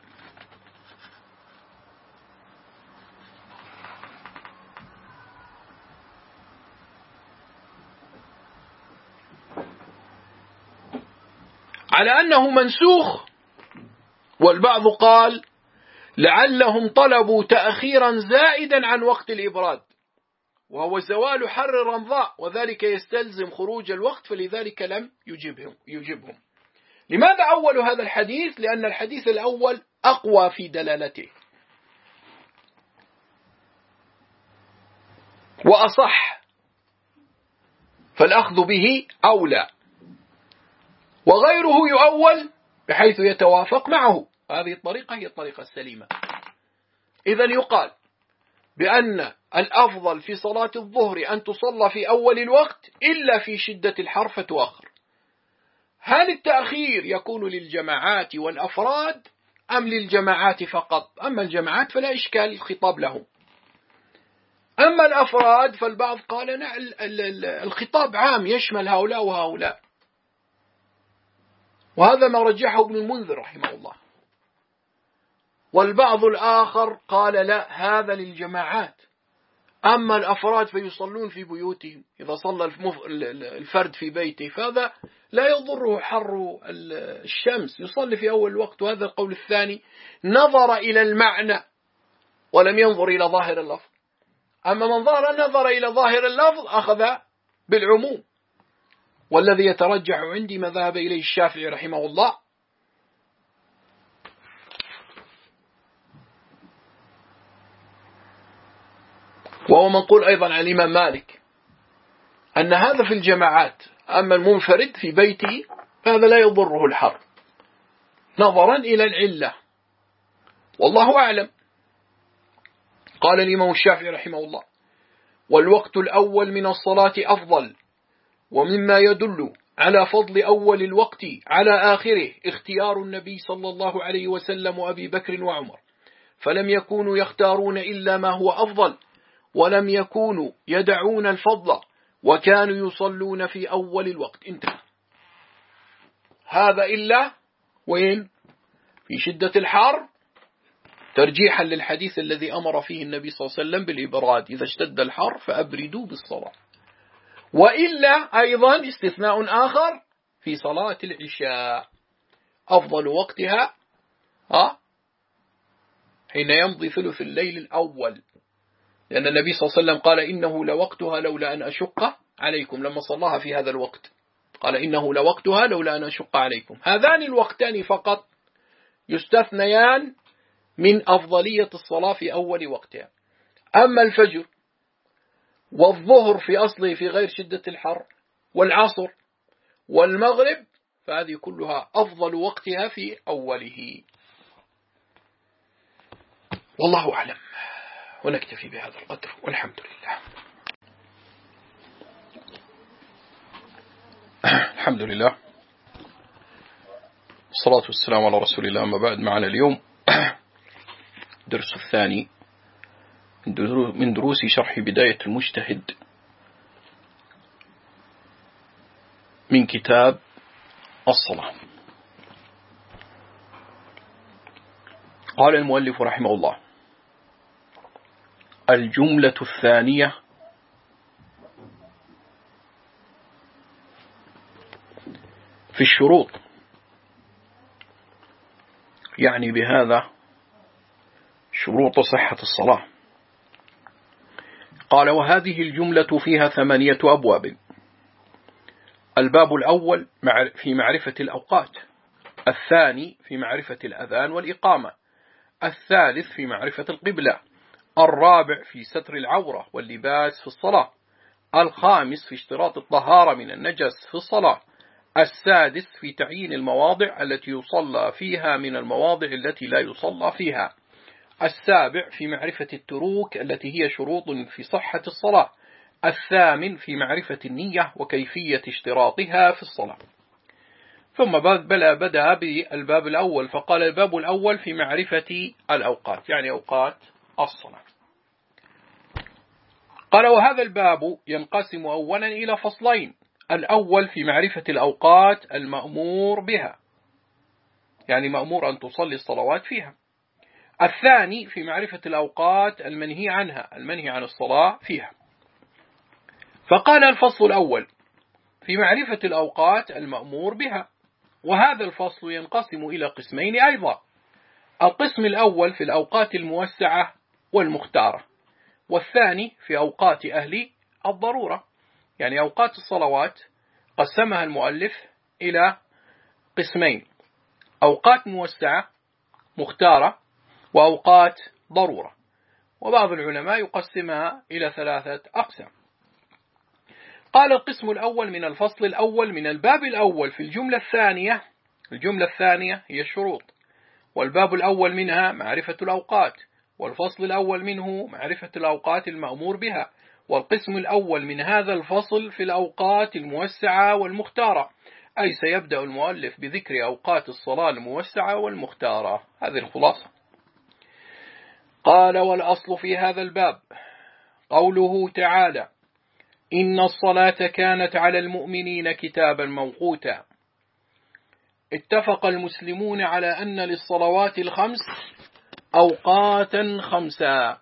على أنه منسوخ، والبعض قال لعلهم طلبوا تأخيرا زائدا عن وقت الإبراد وهو زوال حر الرمضاء، وذلك يستلزم خروج الوقت، فلذلك لم يجبهم, يجبهم. لماذا أول هذا الحديث؟ لأن الحديث الأول أقوى في دلالته وأصح، فالأخذ به أولى، وغيره يؤول بحيث يتوافق معه. هذه الطريقة هي الطريقة السليمة. إذن يقال بأن الأفضل في صلاة الظهر أن تصلى في أول الوقت إلا في شدة الحر فتؤخر. هل التأخير يكون للجماعات والأفراد أم للجماعات فقط؟ أما الجماعات فلا إشكال، الخطاب لهم. أما الأفراد فالبعض قال الخطاب عام يشمل هؤلاء وهؤلاء، وهذا ما رجحه ابن المنذر رحمه الله. والبعض الآخر قال لا، هذا للجماعات، أما الأفراد فيصلون في بيوتهم. إذا صلى الفرد في بيته فهذا لا يضره حر الشمس، يصلي في أول الوقت. وهذا القول الثاني نظر إلى المعنى ولم ينظر إلى ظاهر اللفظ. أما من ظهر نظر إلى ظاهر اللفظ أخذ بالعموم، والذي يترجح عندي ما ذهب إليه الشافعي رحمه الله. وهو منقول أيضا عن الإمام مالك أن هذا في الجماعات، أما المنفرد في بيته فهذا لا يضره الحر نظرا إلى العلة، والله أعلم. قال الإمام الشافعي رحمه الله: والوقت الأول من الصلاة أفضل، ومما يدل على فضل أول الوقت على آخره اختيار النبي صلى الله عليه وسلم وأبي بكر وعمر، فلم يكونوا يختارون إلا ما هو أفضل، ولم يكونوا يدعون الفضل، وكانوا يصلون في أول الوقت. انتهى. هذا إلا وين؟ في شدة الحر، ترجيحا للحديث الذي أمر فيه النبي صلى الله عليه وسلم بالإبراد، إذا اشتد الحر فأبردوا بالصلاة. وإلا أيضا استثناء آخر في صلاة العشاء، أفضل وقتها ها حين يمضي ثلث الليل الأول، لأن النبي صلى الله عليه وسلم قال إنه لوقتها لولا أن أشق عليكم، لما صلاها في هذا الوقت قال إنه لوقتها لولا أن أشق عليكم. هذان الوقتان فقط يستثنيان من أفضلية الصلاة في أول وقتها. أما الفجر والظهر في أصله في غير شدة الحر والعصر والمغرب فهذه كلها أفضل وقتها في أوله. والله أعلم، ونكتفي بهذا القدر والحمد لله. الحمد لله، الصلاة والسلام على رسول الله. أما بعد، معنا اليوم درس الثاني من دروس شرح بداية المجتهد من كتاب الصلاة. قال المؤلف رحمه الله: الجملة الثانية في الشروط، يعني بهذا شروط صحة الصلاة. قال: وهذه الجملة فيها ثمانية أبواب. الباب الأول في معرفة الأوقات، الثاني في معرفة الأذان والإقامة، الثالث في معرفة القبلة، الرابع في ستر العورة واللباس في الصلاة، الخامس في اشتراط الطهارة من النجس في الصلاة، السادس في تعيين المواضع التي يصلى فيها من المواضع التي لا يصلى فيها، السابع في معرفة التروك التي هي شروط في صحة الصلاة، الثامن في معرفة النية وكيفية اشتراطها في الصلاة. ثم بلا بدأ بالباب الأول، فقال: الباب الأول في معرفة الأوقات، يعني أوقات الصلاة. قال: وهذا الباب ينقسم أولا إلى فصلين: الأول في معرفة الأوقات المأمور بها، يعني مأمور أن تصلي الصلوات فيها، الثاني في معرفة الأوقات المنهي عنها، المنهي عن الصلاة فيها. فقال: الفصل الأول في معرفة الأوقات المأمور بها، وهذا الفصل ينقسم إلى قسمين أيضا: القسم الأول في الأوقات الموسعة والمختارة، والثاني في أوقات أهل الضرورة. يعني أوقات الصلوات قسمها المؤلف إلى قسمين: أوقات موسعة مختارة، وأوقات ضرورة. وبعض العلماء يقسمها إلى ثلاثة أقسام. قال: القسم الأول من الفصل الأول من الباب الأول في الجملة الثانية. الجملة الثانية هي الشروط، والباب الأول منها معرفة الأوقات، والفصل الأول منه معرفة الأوقات المأمور بها. والقسم الأول من هذا الفصل في الأوقات الموسعة والمختارة، أي سيبدأ المؤلف بذكر أوقات الصلاة الموسعة والمختارة. هذه الخلاصة. قال: والأصل في هذا الباب قوله تعالى: إن الصلاة كانت على المؤمنين كتابا موقوتا. اتفق المسلمون على أن للصلوات الخمس أوقاتا خمسة،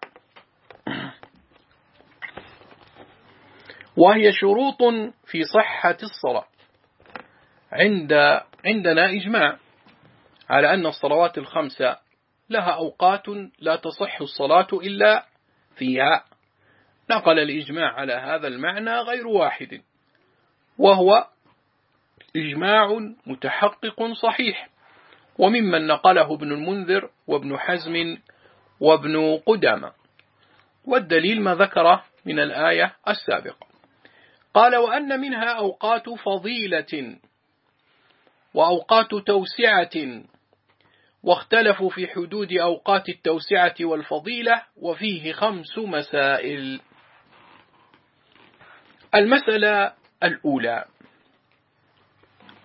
وهي شروط في صحة الصلاة. عند عندنا إجماع على أن الصلوات الخمسة لها أوقات لا تصح الصلاة إلا فيها. نقل الإجماع على هذا المعنى غير واحد، وهو إجماع متحقق صحيح، وممن نقله ابن المنذر وابن حزم وابن قدامة. والدليل ما ذكره من الآية السابقة. قال: وأن منها أوقات فضيلة وأوقات توسعة، واختلفوا في حدود أوقات التوسعة والفضيلة، وفيه خمس مسائل. المسألة الأولى: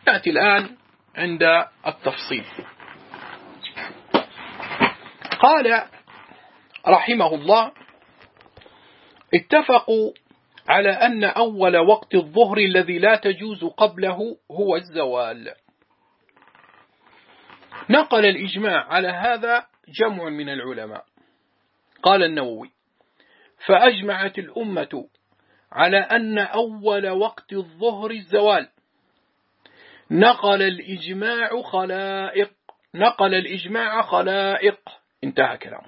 نأتي الآن عند التفصيل. قال رحمه الله: اتفقوا على أن أول وقت الظهر الذي لا تجوز قبله هو الزوال. نقل الإجماع على هذا جمع من العلماء. قال النووي: فأجمعت الأمة على أن أول وقت الظهر الزوال. نقل الإجماع خلائق نقل الإجماع خلائق انتهى كلامه.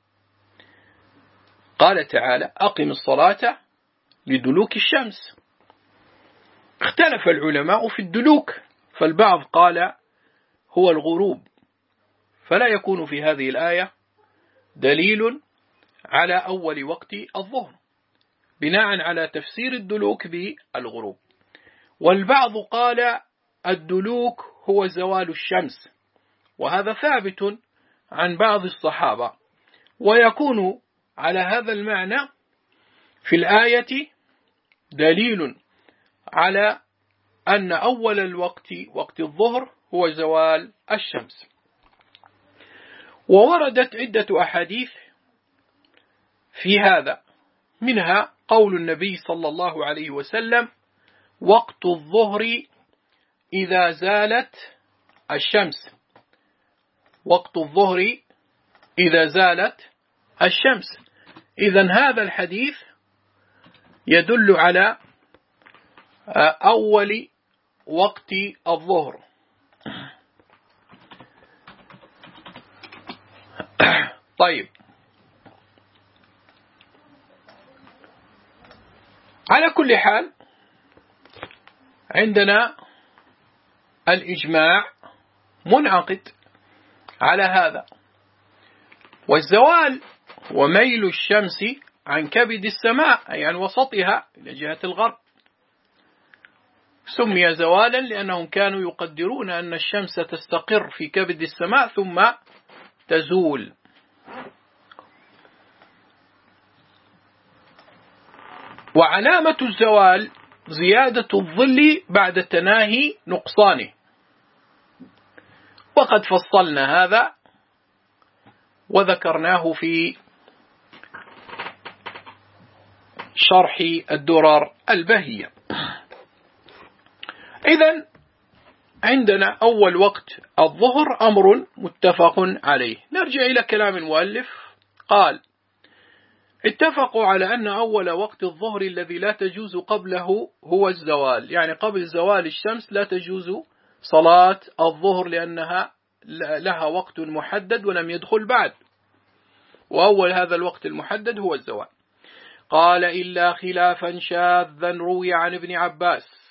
قال تعالى: أقم الصلاة لدلوك الشمس. اختلف العلماء في الدلوك، فالبعض قال هو الغروب، فلا يكون في هذه الآية دليل على أول وقت الظهر بناء على تفسير الدلوك بالغروب. والبعض قال الدلوك هو زوال الشمس، وهذا ثابت عن بعض الصحابة، ويكون على هذا المعنى في الآية دليل على أن أول الوقت وقت الظهر هو زوال الشمس. ووردت عدة أحاديث في هذا، منها قول النبي صلى الله عليه وسلم: وقت الظهر إذا زالت الشمس. وقت الظهر إذا زالت الشمس. إذن هذا الحديث يدل على أول وقت الظهر. طيب، على كل حال عندنا الإجماع منعقد على هذا. والزوال وميل الشمس عن كبد السماء، أي عن وسطها إلى جهة الغرب، سمي زوالا لأنهم كانوا يقدرون أن الشمس تستقر في كبد السماء ثم تزول. وعلامة الزوال زيادة الظل بعد تناهي نقصانه، وقد فصلنا هذا وذكرناه في شرح الدرر البهية. إذن عندنا أول وقت الظهر أمر متفق عليه. نرجع إلى كلام المؤلف. قال: اتفقوا على أن أول وقت الظهر الذي لا تجوز قبله هو الزوال، يعني قبل زوال الشمس لا تجوز صلاة الظهر لأنها لها وقت محدد ولم يدخل بعد، وأول هذا الوقت المحدد هو الزوال. قال: إلا خلافا شاذا روي عن ابن عباس.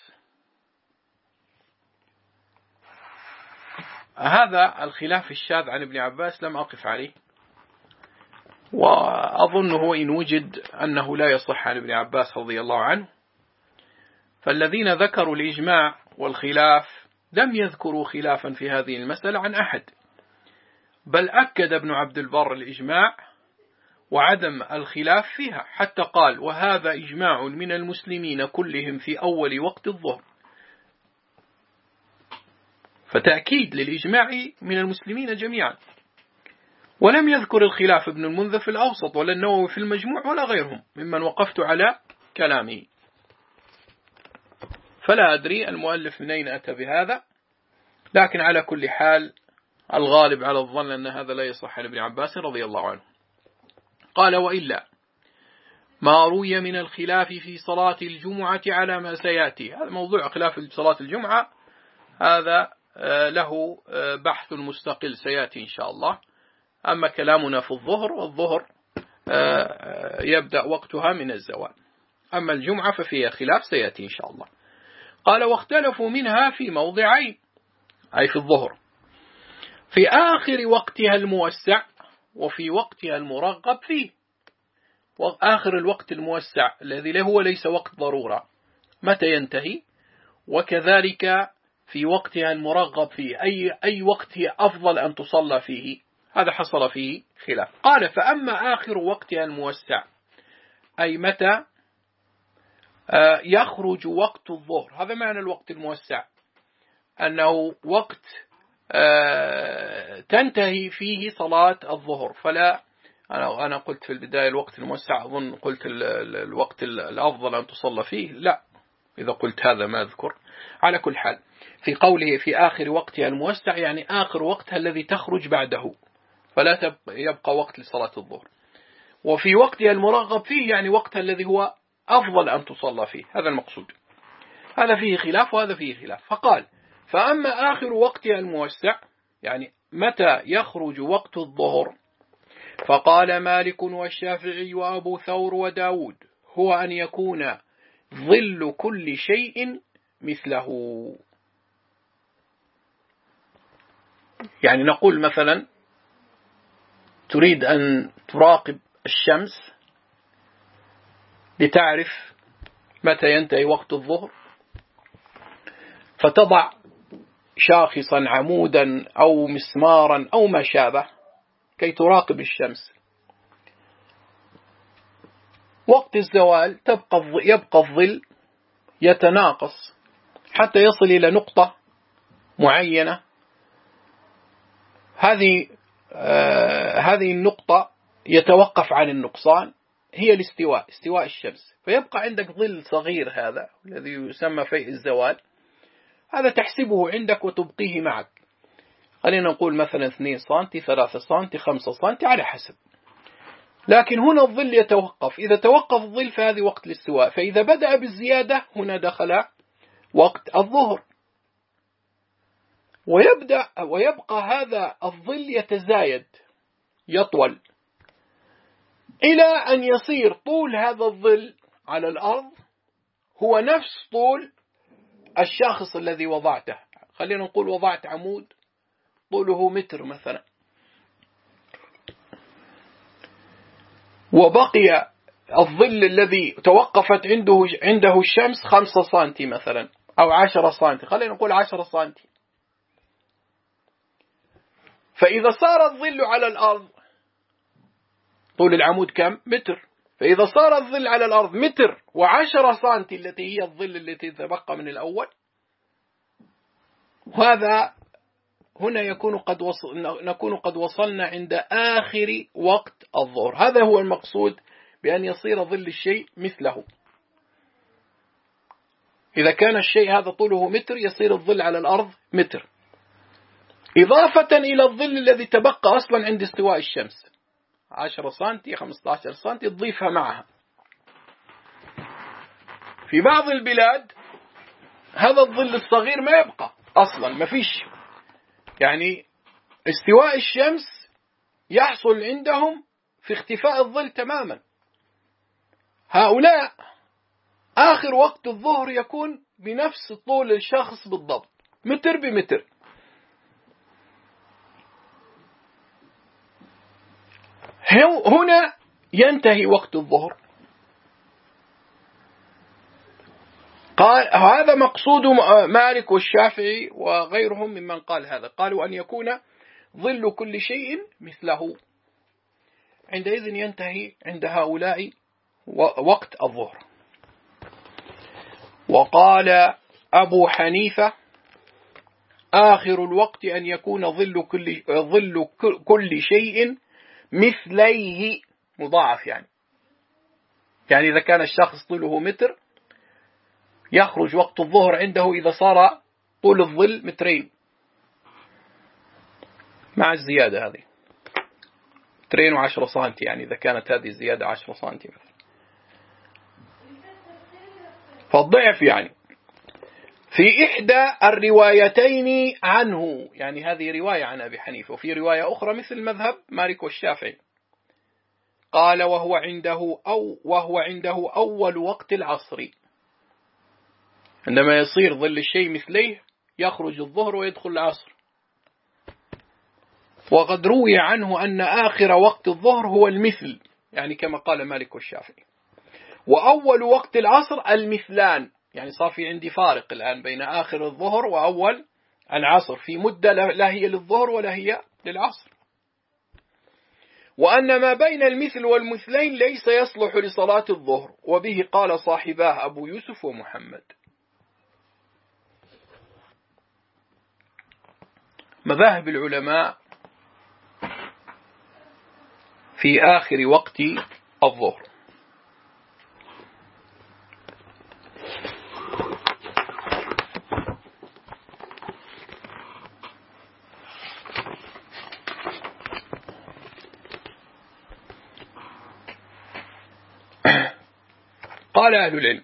هذا الخلاف الشاذ عن ابن عباس لم أقف عليه، وأظنه إن وجد أنه لا يصح عن ابن عباس رضي الله عنه. فالذين ذكروا الإجماع والخلاف لم يذكروا خلافا في هذه المسألة عن أحد، بل أكد ابن عبد البر الإجماع وعدم الخلاف فيها، حتى قال: وهذا إجماع من المسلمين كلهم في أول وقت الظهر. فتأكيد للإجماع من المسلمين جميعا. ولم يذكر الخلاف ابن المنذر في الأوسط ولا النووي في المجموع ولا غيرهم ممن وقفت على كلامه. فلا أدري المؤلف من أين أتى بهذا، لكن على كل حال الغالب على الظن أن هذا لا يصح عن ابن عباس رضي الله عنه. قال: وإلا ما روي من الخلاف في صلاة الجمعة على ما سيأتي. هذا موضوع خلاف صلاة الجمعة، هذا له بحث مستقل سيأتي إن شاء الله. أما كلامنا في الظهر، والظهر يبدأ وقتها من الزوال. أما الجمعة ففيها خلاف سيأتي إن شاء الله. قال: واختلفوا منها في موضعين، أي في الظهر، في آخر وقتها الموسع وفي وقتها المرغب فيه. وآخر الوقت الموسع الذي هو ليس وقت ضرورة متى ينتهي، وكذلك في وقتها المرغب فيه أي, أي وقت هي أفضل أن تصلى فيه، هذا حصل فيه خلاف. قال: فأما آخر وقتها الموسع أي متى يخرج وقت الظهر، هذا معنى الوقت الموسع، أنه وقت تنتهي فيه صلاة الظهر، فلا أنا أنا قلت في البداية الوقت الموسع، أظن قلت الوقت الأفضل أن تصلى فيه، لا، إذا قلت هذا ما أذكر. على كل حال في قوله في آخر وقتها الموسع يعني آخر وقتها الذي تخرج بعده، فلا يبقى وقت لصلاة الظهر. وفي وقتها المرغب فيه يعني وقتها الذي هو أفضل أن تصلى فيه، هذا المقصود. هذا فيه خلاف وهذا فيه خلاف. فقال فأما آخر وقتها الموسع يعني متى يخرج وقت الظهر، فقال مالك والشافعي وأبو ثور وداود هو أن يكون ظل كل شيء مثله. يعني نقول مثلا تريد أن تراقب الشمس لتعرف متى ينتهي وقت الظهر، فتضع شاخصا عمودا أو مسمارا أو ما شابه كي تراقب الشمس. وقت الزوال تبقى يبقى الظل يتناقص حتى يصل إلى نقطة معينة، هذه آه هذه النقطة يتوقف عن النقصان، هي الاستواء، استواء الشمس، فيبقى عندك ظل صغير هذا الذي يسمى فيء الزوال، هذا تحسبه عندك وتبقيه معك. خلينا نقول مثلا اثنين سنتي، ثلاثة سنتي، خمسة سنتي على حسب. لكن هنا الظل يتوقف، إذا توقف الظل فهذه وقت الاستواء، فإذا بدأ بالزيادة هنا دخل وقت الظهر، ويبدأ ويبقى هذا الظل يتزايد يطول إلى أن يصير طول هذا الظل على الأرض هو نفس طول الشاخص الذي وضعته. خلينا نقول وضعت عمود طوله متر مثلا، وبقي الظل الذي توقفت عنده عنده الشمس خمسة سنتي مثلا أو عشرة سنتي، خلينا نقول عشرة سنتي. فإذا صار الظل على الأرض طول العمود كم؟ متر. فإذا صار الظل على الأرض متر وعشرة سنتي التي هي الظل التي تبقى من الأول، وهذا هنا يكون قد وصل نكون قد وصلنا عند آخر وقت الظهر. هذا هو المقصود بأن يصير ظل الشيء مثله. إذا كان الشيء هذا طوله متر يصير الظل على الأرض متر، إضافة إلى الظل الذي تبقى أصلا عند استواء الشمس عشرة سنتي، خمسة عشر سنتي، تضيفها معها. في بعض البلاد هذا الظل الصغير ما يبقى أصلا، ما فيش، يعني استواء الشمس يحصل عندهم في اختفاء الظل تماما. هؤلاء آخر وقت الظهر يكون بنفس طول الشخص بالضبط، متر بمتر. هنا ينتهي وقت الظهر. قال هذا مقصود مالك والشافعي وغيرهم ممن قال هذا، قالوا أن يكون ظل كل شيء مثله. عندئذ ينتهي عند هؤلاء وقت الظهر. وقال أبو حنيفة آخر الوقت أن يكون ظل كل, ظل كل شيء مثليه مضاعف، يعني يعني إذا كان الشخص طوله متر يخرج وقت الظهر عنده إذا صار طول الظل مترين مع الزيادة هذه، مترين وعشرة سنتي، يعني إذا كانت هذه الزيادة عشرة سنتي مثلا، فالضعف يعني. في إحدى الروايتين عنه، يعني هذه رواية عن أبي حنيفة، وفي رواية أخرى مثل مذهب مالك والشافعي، قال وهو عنده أو وهو عنده أول وقت العصر، عندما يصير ظل الشيء مثليه يخرج الظهر ويدخل العصر. وقد روي عنه أن آخر وقت الظهر هو المثل، يعني كما قال مالك والشافعي، وأول وقت العصر المثلان، يعني صار في عندي فارق الآن بين آخر الظهر وأول العصر، في مدة لا هي للظهر ولا هي للعصر. وأن ما بين المثل والمثلين ليس يصلح لصلاة الظهر، وبه قال صاحباه أبو يوسف ومحمد. مذاهب العلماء في آخر وقت الظهر. قال أهل العلم: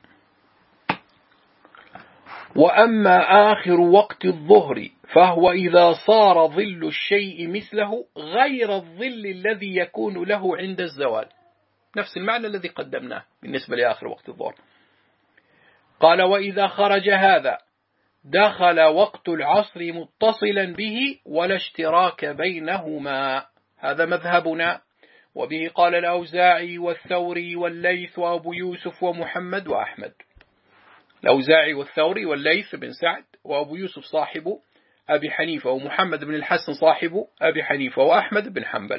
وأما آخر وقت الظهر فهو إذا صار ظل الشيء مثله غير الظل الذي يكون له عند الزوال. نفس المعنى الذي قدمناه بالنسبة لآخر وقت الظهر. قال: وإذا خرج هذا دخل وقت العصر متصلا به ولا اشتراك بينهما. هذا مذهبنا، وبه قال الأوزاعي والثوري والليث وأبو يوسف ومحمد وأحمد. الأوزاعي والثوري والليث بن سعد وأبو يوسف صاحب أبي حنيفة ومحمد بن الحسن صاحب أبي حنيفة وأحمد بن حنبل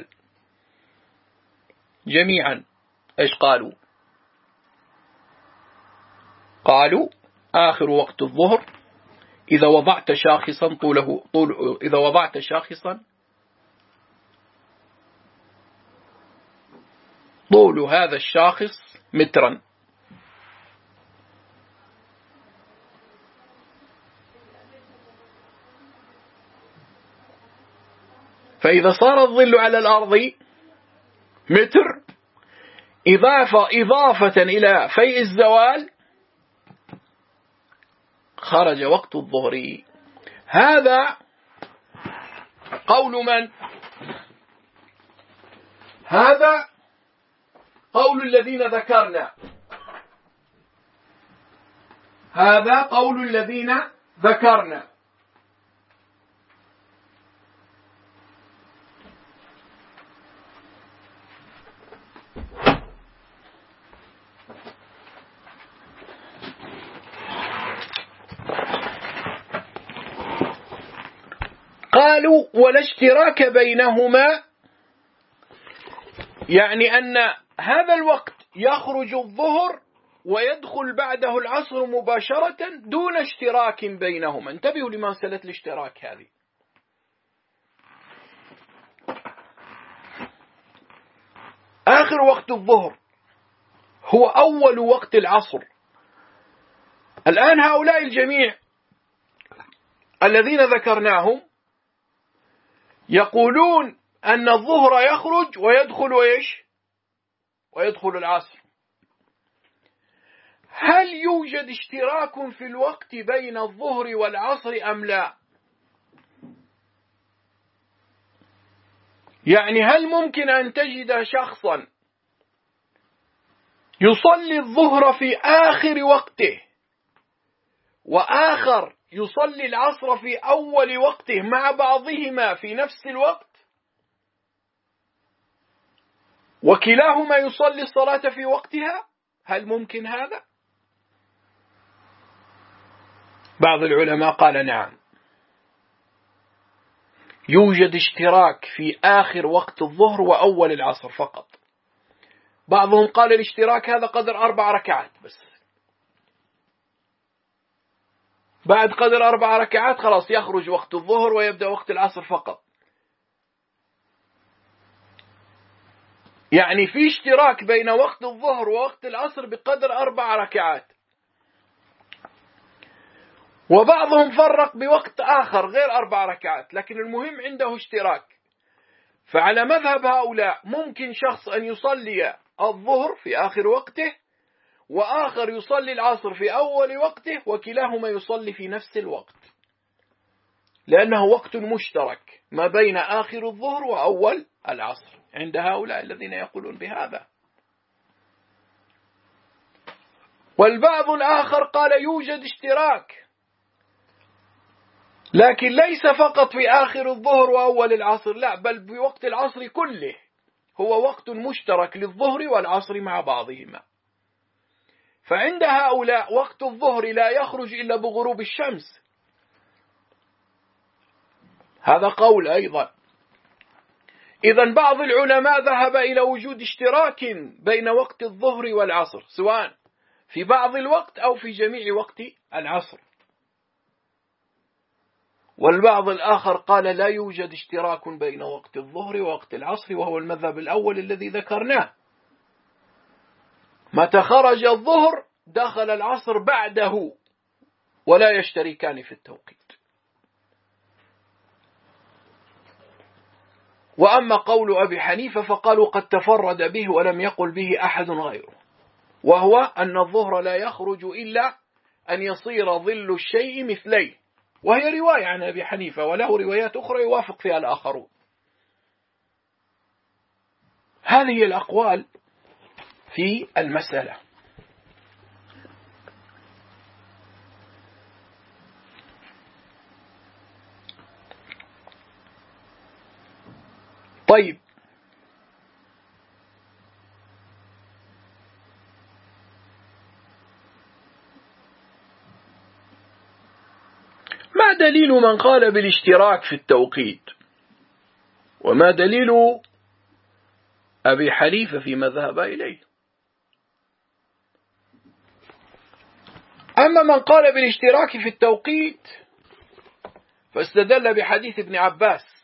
جميعا إيش قالوا؟ قالوا: آخر وقت الظهر إذا وضعت شاخصا طوله طول إذا وضعت شاخصا طول هذا الشاخص مترا، فإذا صار الظل على الأرض متر إضافة, إضافة إلى فيء الزوال خرج وقت الظهر. هذا قول من؟ هذا قول الذين ذكرنا هذا قول الذين ذكرنا قالوا: ولا اشتراك بينهما، يعني أن هذا الوقت يخرج الظهر ويدخل بعده العصر مباشرة دون اشتراك بينهما. انتبهوا لمسألة الاشتراك هذه. آخر وقت الظهر هو أول وقت العصر. الآن هؤلاء الجميع الذين ذكرناهم يقولون أن الظهر يخرج ويدخل إيش؟ ويدخل العصر. هل يوجد اشتراك في الوقت بين الظهر والعصر أم لا؟ يعني هل ممكن أن تجد شخصا يصلي الظهر في آخر وقته وآخر يصلي العصر في أول وقته مع بعضهما في نفس الوقت وكلاهما يصلي الصلاة في وقتها؟ هل ممكن هذا؟ بعض العلماء قال نعم، يوجد اشتراك في آخر وقت الظهر وأول العصر فقط. بعضهم قال الاشتراك هذا قدر أربع ركعات بس، بعد قدر أربع ركعات خلاص يخرج وقت الظهر ويبدأ وقت العصر فقط. يعني في اشتراك بين وقت الظهر ووقت العصر بقدر أربع ركعات. وبعضهم فرق بوقت آخر غير أربع ركعات، لكن المهم عنده اشتراك. فعلى مذهب هؤلاء ممكن شخص أن يصلي الظهر في آخر وقته وآخر يصلي العصر في أول وقته وكلاهما يصلي في نفس الوقت، لأنه وقت مشترك ما بين آخر الظهر وأول العصر عند هؤلاء الذين يقولون بهذا. والبعض الآخر قال يوجد اشتراك، لكن ليس فقط في آخر الظهر وأول العصر، لا، بل بوقت العصر كله، هو وقت مشترك للظهر والعصر مع بعضهما. فعند هؤلاء وقت الظهر لا يخرج إلا بغروب الشمس. هذا قول أيضا. إذن بعض العلماء ذهب إلى وجود اشتراك بين وقت الظهر والعصر، سواء في بعض الوقت أو في جميع وقت العصر. والبعض الآخر قال لا يوجد اشتراك بين وقت الظهر ووقت العصر، وهو المذهب الأول الذي ذكرناه. متى خرج الظهر دخل العصر بعده ولا يشتركان في التوقيت. وأما قول أبي حنيفة فقالوا قد تفرد به ولم يقل به أحد غيره، وهو أن الظهر لا يخرج إلا أن يصير ظل الشيء مثليه، وهي رواية عن أبي حنيفة، وله روايات أخرى يوافق فيها الآخرون. هذه الأقوال في المسألة. طيب، ما دليل من قال بالاشتراك في التوقيت؟ وما دليل أبي حنيفة فيما ذهب إليه؟ أما من قال بالاشتراك في التوقيت فاستدل بحديث ابن عباس،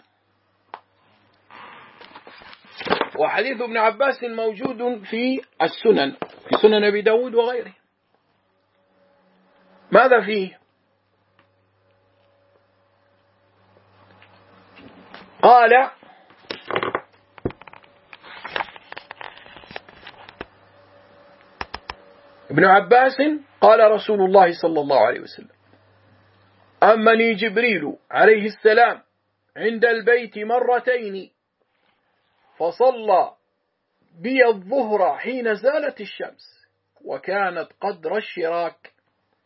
وحديث ابن عباس موجود في السنن، في سنن أبي داود وغيره. ماذا فيه؟ قال ابن عباس قال رسول الله صلى الله عليه وسلم: أمني جبريل عليه السلام عند البيت مرتين فصلى بي الظهر حين زالت الشمس وكانت قدر الشراك،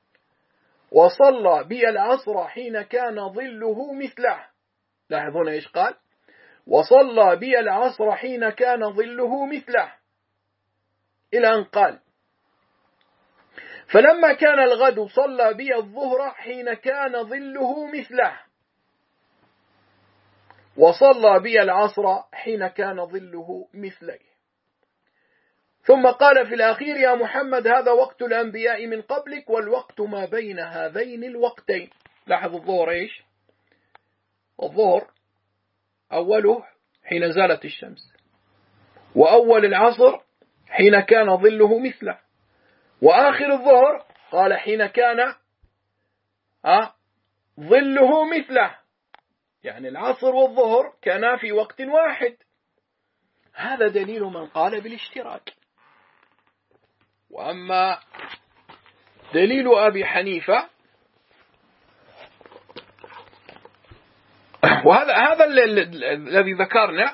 وصلى بي العصر حين كان ظله مثله. لاحظون إيش قال؟ وصلى بي العصر حين كان ظله مثله، إلى أن قال: فلما كان الغد صلى بي الظهر حين كان ظله مثله، وصلى بي العصر حين كان ظله مثليه. ثم قال في الأخير: يا محمد هذا وقت الأنبياء من قبلك، والوقت ما بين هذين الوقتين. لاحظ الظهر إيش؟ الظهر أوله حين زالت الشمس، وأول العصر حين كان ظله مثله، وآخر الظهر قال حين كان أه ظله مثله، يعني العصر والظهر كانا في وقت واحد. هذا دليل من قال بالاشتراك. وأما دليل أبي حنيفة، وهذا هذا الذي ذكرنا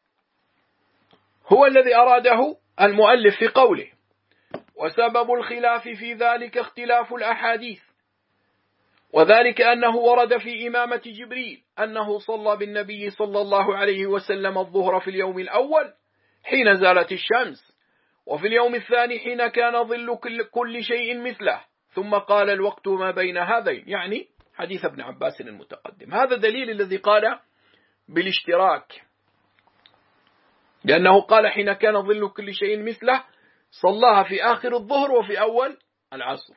هو الذي أراده المؤلف في قوله: وسبب الخلاف في ذلك اختلاف الأحاديث، وذلك أنه ورد في إمامة جبريل أنه صلى بالنبي صلى الله عليه وسلم الظهر في اليوم الأول حين زالت الشمس، وفي اليوم الثاني حين كان ظل كل شيء مثله، ثم قال الوقت ما بين هذين، يعني حديث ابن عباس المتقدم. هذا دليل الذي قال بالاشتراك، لأنه قال حين كان ظل كل شيء مثله صلاها في آخر الظهر وفي أول العصر.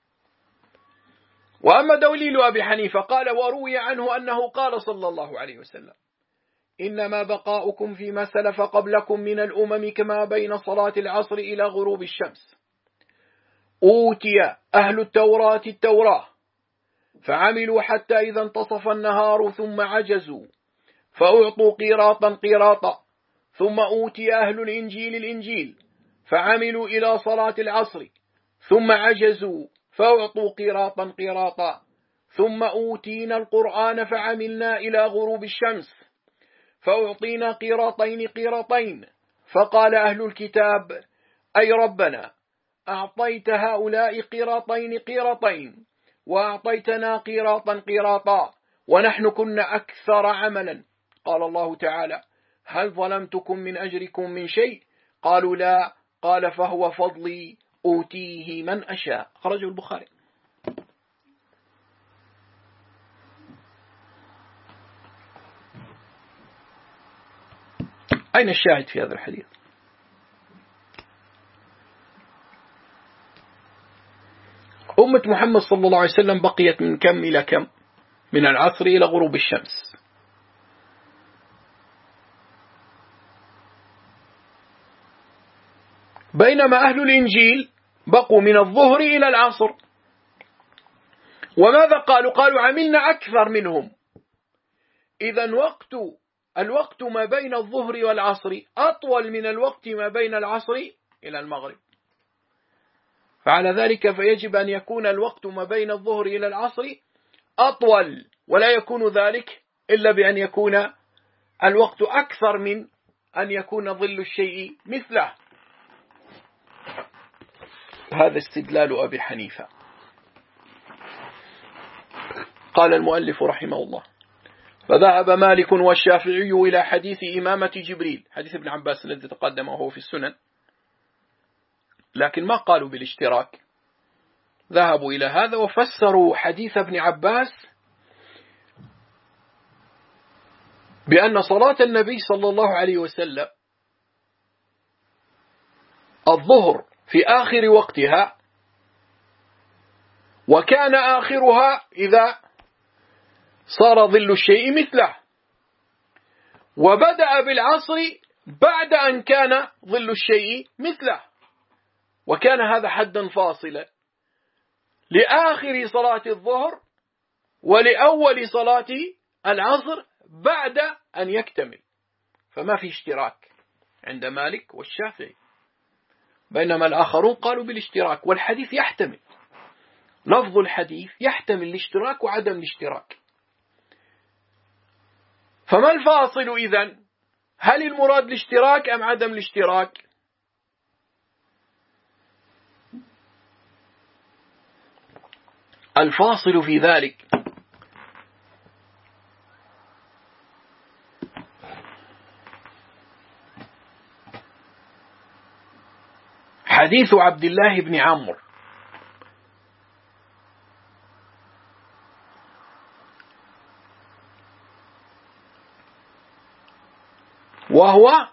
وأما دليل أبي حنيفة قال: وروي عنه أنه قال صلى الله عليه وسلم: إنما بقاؤكم فيما سلف قبلكم من الأمم كما بين صلاة العصر إلى غروب الشمس. أوتي أهل التوراة التوراة فعملوا حتى إذا انتصف النهار ثم عجزوا فأعطوا قيراطا قيراطا، ثم أوتي أهل الإنجيل الإنجيل فعملوا إلى صلاة العصر ثم عجزوا فأعطوا قيراطا قيراطا، ثم أوتينا القرآن فعملنا إلى غروب الشمس فأعطينا قيراطين قيراطين. فقال أهل الكتاب: أي ربنا أعطيت هؤلاء قيراطين قيراطين وأعطيتنا قيراطا قيراطا ونحن كنا أكثر عملا. قال الله تعالى: هل ظلمتكم من أجركم من شيء؟ قالوا لا. قال: فهو فضلي أوتيه من أشاء. خرجه البخاري. أين الشاهد في هذا الحديث؟ أمة محمد صلى الله عليه وسلم بقيت من كم إلى كم؟ من العصر إلى غروب الشمس. بينما أهل الإنجيل بقوا من الظهر إلى العصر. وماذا قالوا؟ قالوا عملنا أكثر منهم. إذن وقت الوقت ما بين الظهر والعصر أطول من الوقت ما بين العصر إلى المغرب. فعلى ذلك فيجب أن يكون الوقت ما بين الظهر إلى العصر أطول، ولا يكون ذلك إلا بأن يكون الوقت أكثر من أن يكون ظل الشيء مثله. هذا استدلال أبي حنيفة. قال المؤلف رحمه الله: فذهب مالك والشافعي إلى حديث إمامة جبريل، حديث ابن عباس الذي تقدم وهو في السنن، لكن ما قالوا بالاشتراك. ذهبوا إلى هذا وفسروا حديث ابن عباس بأن صلاة النبي صلى الله عليه وسلم الظهر في آخر وقتها، وكان آخرها إذا صار ظل الشيء مثله، وبدأ بالعصر بعد أن كان ظل الشيء مثله، وكان هذا حدا فاصلا لآخر صلاة الظهر ولأول صلاة العصر بعد أن يكتمل. فما في اشتراك عند مالك والشافعي، بينما الآخرون قالوا بالاشتراك. والحديث يحتمل، لفظ الحديث يحتمل الاشتراك وعدم الاشتراك. فما الفاصل إذن؟ هل المراد الاشتراك أم عدم الاشتراك؟ الفاصل في ذلك حديث عبد الله بن عمرو وهو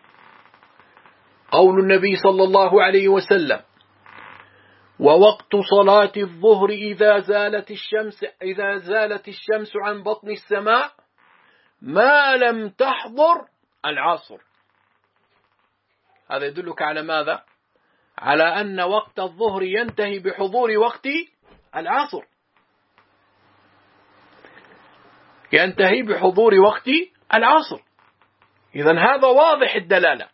قول النبي صلى الله عليه وسلم: ووقت صلاة الظهر إذا زالت الشمس إذا زالت الشمس عن بطن السماء ما لم تحضر العصر. هذا يدلك على ماذا؟ على أن وقت الظهر ينتهي بحضور وقت العصر، ينتهي بحضور وقت العصر. إذن هذا واضح الدلالة،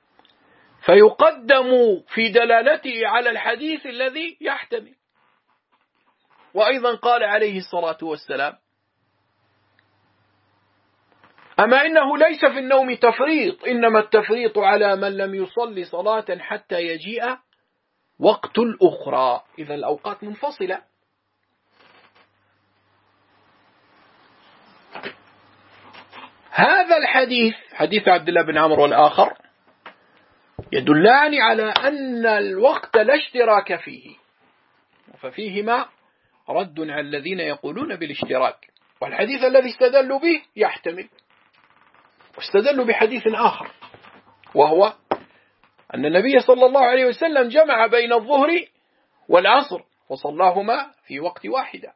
فيقدم في دلالته على الحديث الذي يحتمل. وأيضا قال عليه الصلاة والسلام: أما إنه ليس في النوم تفريط، إنما التفريط على من لم يصلي صلاة حتى يجيء وقت الأخرى. إذا الأوقات منفصلة. هذا الحديث، حديث عبد الله بن عمرو والآخر، يدلان على أن الوقت لا اشتراك فيه، ففيهما رد على الذين يقولون بالاشتراك. والحديث الذي استدلوا به يحتمل، واستدلوا بحديث آخر، وهو أن النبي صلى الله عليه وسلم جمع بين الظهر والعصر وصلاهما في وقت واحدة،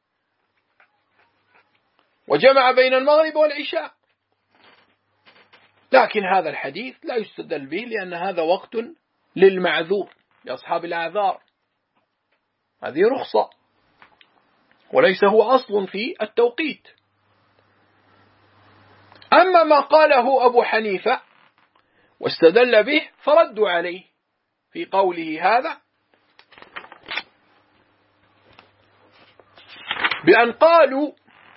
وجمع بين المغرب والعشاء. لكن هذا الحديث لا يستدل به، لأن هذا وقت للمعذور، لأصحاب الأعذار، هذه رخصة وليس هو أصل في التوقيت. أما ما قاله أبو حنيفة واستدل به فردوا عليه في قوله هذا بأن قالوا: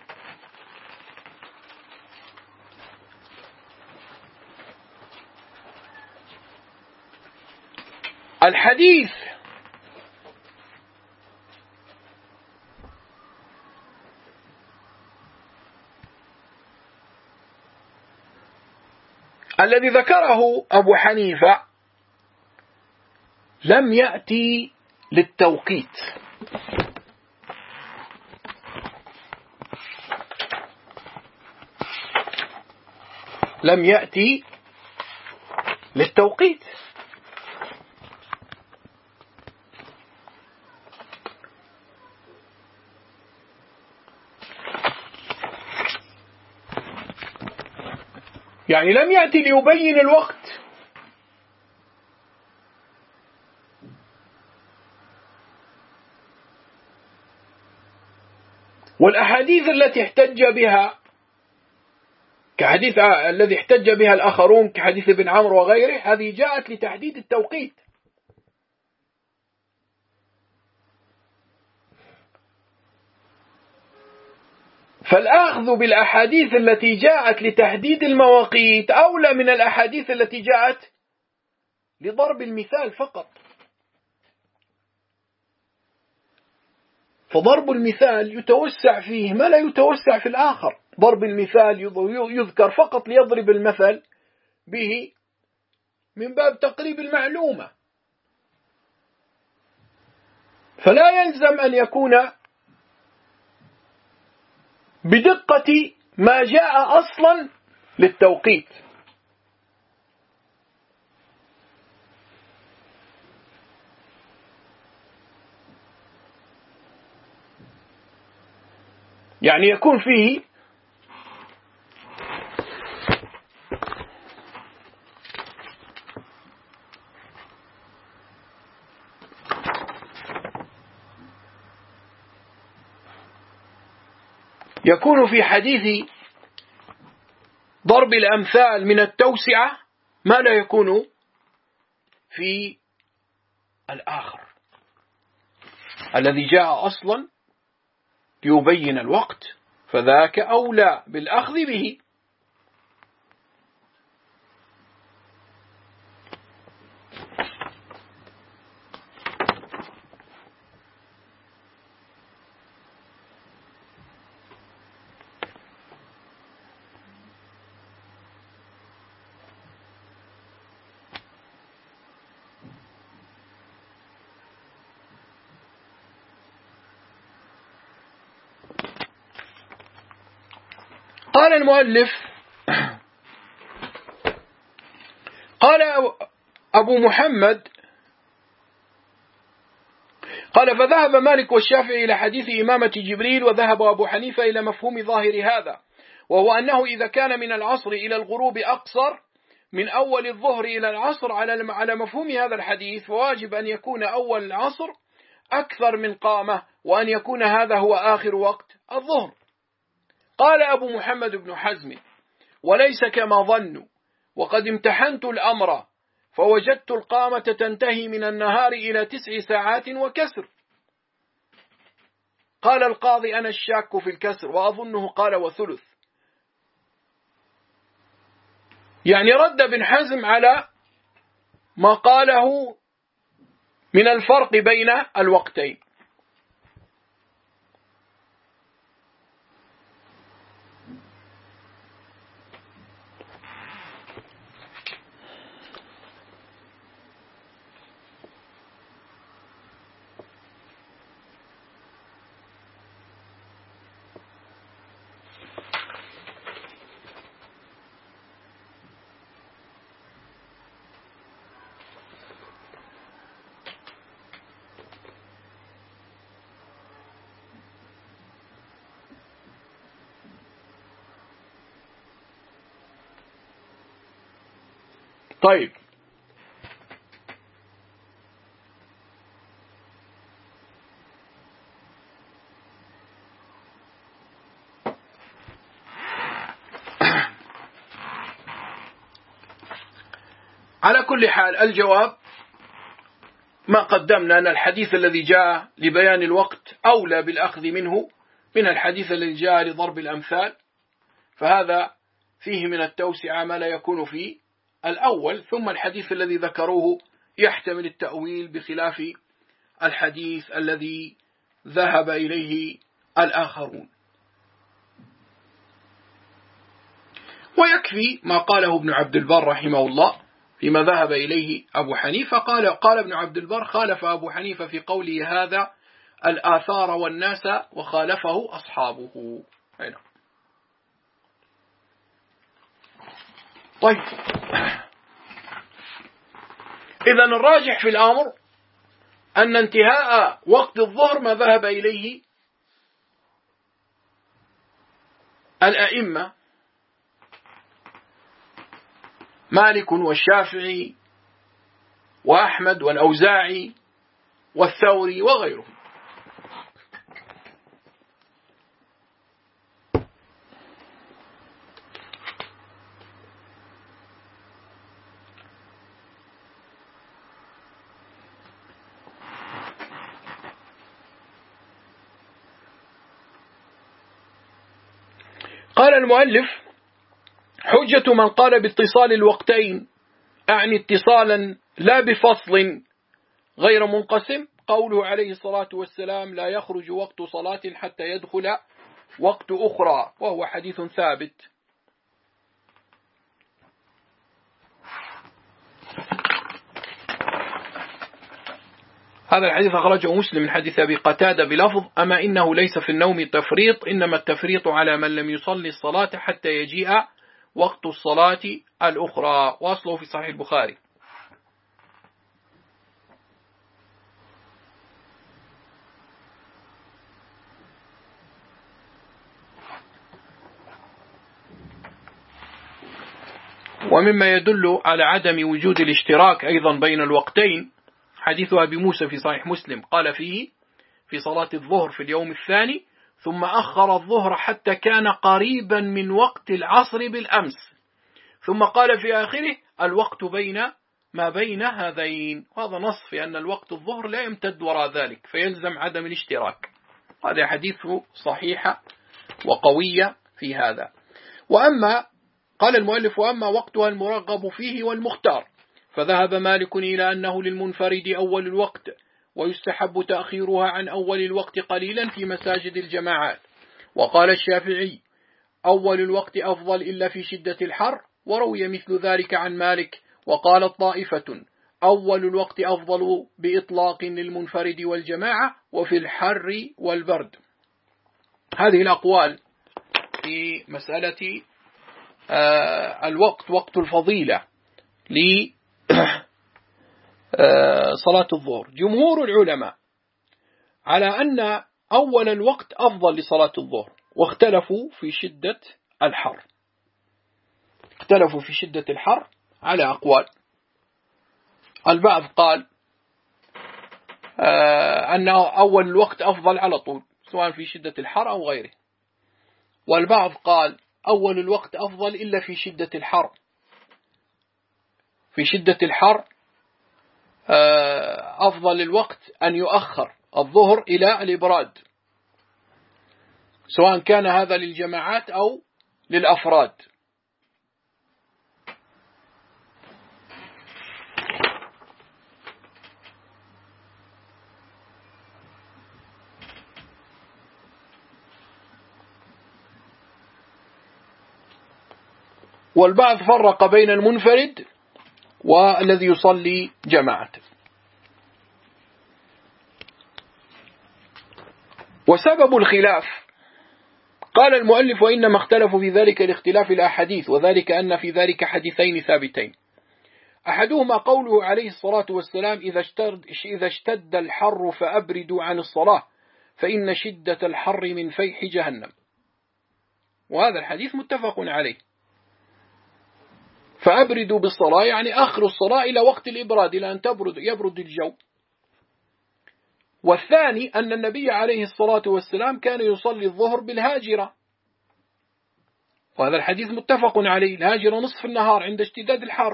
الحديث الذي ذكره أبو حنيفة لم يأتي للتوقيت، لم يأتي للتوقيت. يعني لم يأتي ليبين الوقت. والأحاديث التي احتج بها كحديث الذي احتج بها الآخرون كحديث ابن عمرو وغيره، هذه جاءت لتحديد التوقيت. فالأخذ بالأحاديث التي جاءت لتحديد المواقيت أولى من الأحاديث التي جاءت لضرب المثال فقط. فضرب المثال يتوسع فيه ما لا يتوسع في الآخر. ضرب المثال يذكر فقط ليضرب المثل به من باب تقريب المعلومة، فلا يلزم أن يكون بدقة ما جاء أصلا للتوقيت. يعني يكون فيه يكون في حديث ضرب الأمثال من التوسعة ما لا يكون في الآخر الذي جاء أصلا ليبين الوقت، فذاك أولى بالأخذ به. قال المؤلف قال أبو محمد قال فذهب مالك والشافعي إلى حديث إمامة جبريل، وذهب أبو حنيفة إلى مفهوم ظاهر هذا، وهو أنه إذا كان من العصر إلى الغروب أقصر من أول الظهر إلى العصر على على مفهوم هذا الحديث، فواجب أن يكون أول العصر أكثر من قامة، وأن يكون هذا هو آخر وقت الظهر. قال أبو محمد بن حزم وليس كما ظنوا، وقد امتحنت الأمر فوجدت القامة تنتهي من النهار إلى تسع ساعات وكسر. قال القاضي أنا الشاك في الكسر وأظنه قال وثلث. يعني رد ابن حزم على ما قاله من الفرق بين الوقتين. طيب، على كل حال الجواب ما قدمنا أن الحديث الذي جاء لبيان الوقت أولى بالأخذ منه من الحديث الذي جاء لضرب الأمثال، فهذا فيه من التوسعة ما لا يكون في الأول. ثم الحديث الذي ذكروه يحتمل التأويل بخلاف الحديث الذي ذهب إليه الآخرون. ويكفي ما قاله ابن عبد البر رحمه الله فيما ذهب إليه أبو حنيفة. قال قال ابن عبد البر خالف أبو حنيفة في قوله هذا الآثار والناس وخالفه أصحابه. هنا. طيب، إذن الراجح في الأمر أن انتهاء وقت الظهر ما ذهب إليه الأئمة مالك والشافعي وأحمد والأوزاعي والثوري وغيرهم. قال المؤلف: حجة من قال باتصال الوقتين، أعني اتصالا لا بفصل غير منقسم، قوله عليه الصلاة والسلام: لا يخرج وقت صلاة حتى يدخل وقت أخرى، وهو حديث ثابت. هذا الحديث أخرجه مسلم من حديث أبي قتادة بلفظ: أما إنه ليس في النوم تفريط، إنما التفريط على من لم يصلي الصلاة حتى يجيء وقت الصلاة الأخرى، واصله في صحيح البخاري. ومما يدل على عدم وجود الاشتراك أيضا بين الوقتين حديث أبي موسى في صحيح مسلم، قال فيه في صلاة الظهر في اليوم الثاني: ثم أخر الظهر حتى كان قريبا من وقت العصر بالأمس، ثم قال في آخره: الوقت بين ما بين هذين. وهذا نص في أن الوقت الظهر لا يمتد وراء ذلك، فيلزم عدم الاشتراك. هذا حديث صحيحة وقوية في هذا. وأما قال المؤلف: وأما وقتها المرغب فيه والمختار، فذهب مالك إلى أنه للمنفرد أول الوقت، ويستحب تأخيرها عن أول الوقت قليلا في مساجد الجماعات. وقال الشافعي: أول الوقت أفضل إلا في شدة الحر، وروي مثل ذلك عن مالك. وقالت طائفة: أول الوقت أفضل بإطلاق للمنفرد والجماعة، وفي الحر والبرد. هذه الأقوال في مسألة آه الوقت، وقت الفضيلة لصلاة الظهر. جمهور العلماء على أن أول الوقت أفضل لصلاة الظهر، واختلفوا في شدة الحر. اختلفوا في شدة الحر على أقوال. البعض قال آه أن أول الوقت أفضل على طول، سواء في شدة الحر أو غيره. والبعض قال أول الوقت أفضل إلا في شدة الحر. في شدة الحر آه أفضل الوقت أن يؤخر الظهر إلى الإبراد، سواء كان هذا للجماعات أو للأفراد. والبعض فرق بين المنفرد والذي يصلي جماعة. وسبب الخلاف قال المؤلف: وإنما اختلفوا في ذلك لاختلاف الأحاديث، وذلك أن في ذلك حديثين ثابتين. أحدهما قوله عليه الصلاة والسلام: إذا اشتد الحر فأبردوا عن الصلاة فإن شدة الحر من فيح جهنم. وهذا الحديث متفق عليه. فأبردوا بالصلاة يعني أخروا الصلاة إلى وقت الإبراد، إلى أن تبرد يبرد الجو. والثاني أن النبي عليه الصلاة والسلام كان يصلي الظهر بالهاجرة، وهذا الحديث متفق عليه. الهاجرة نصف النهار عند اشتداد الحر.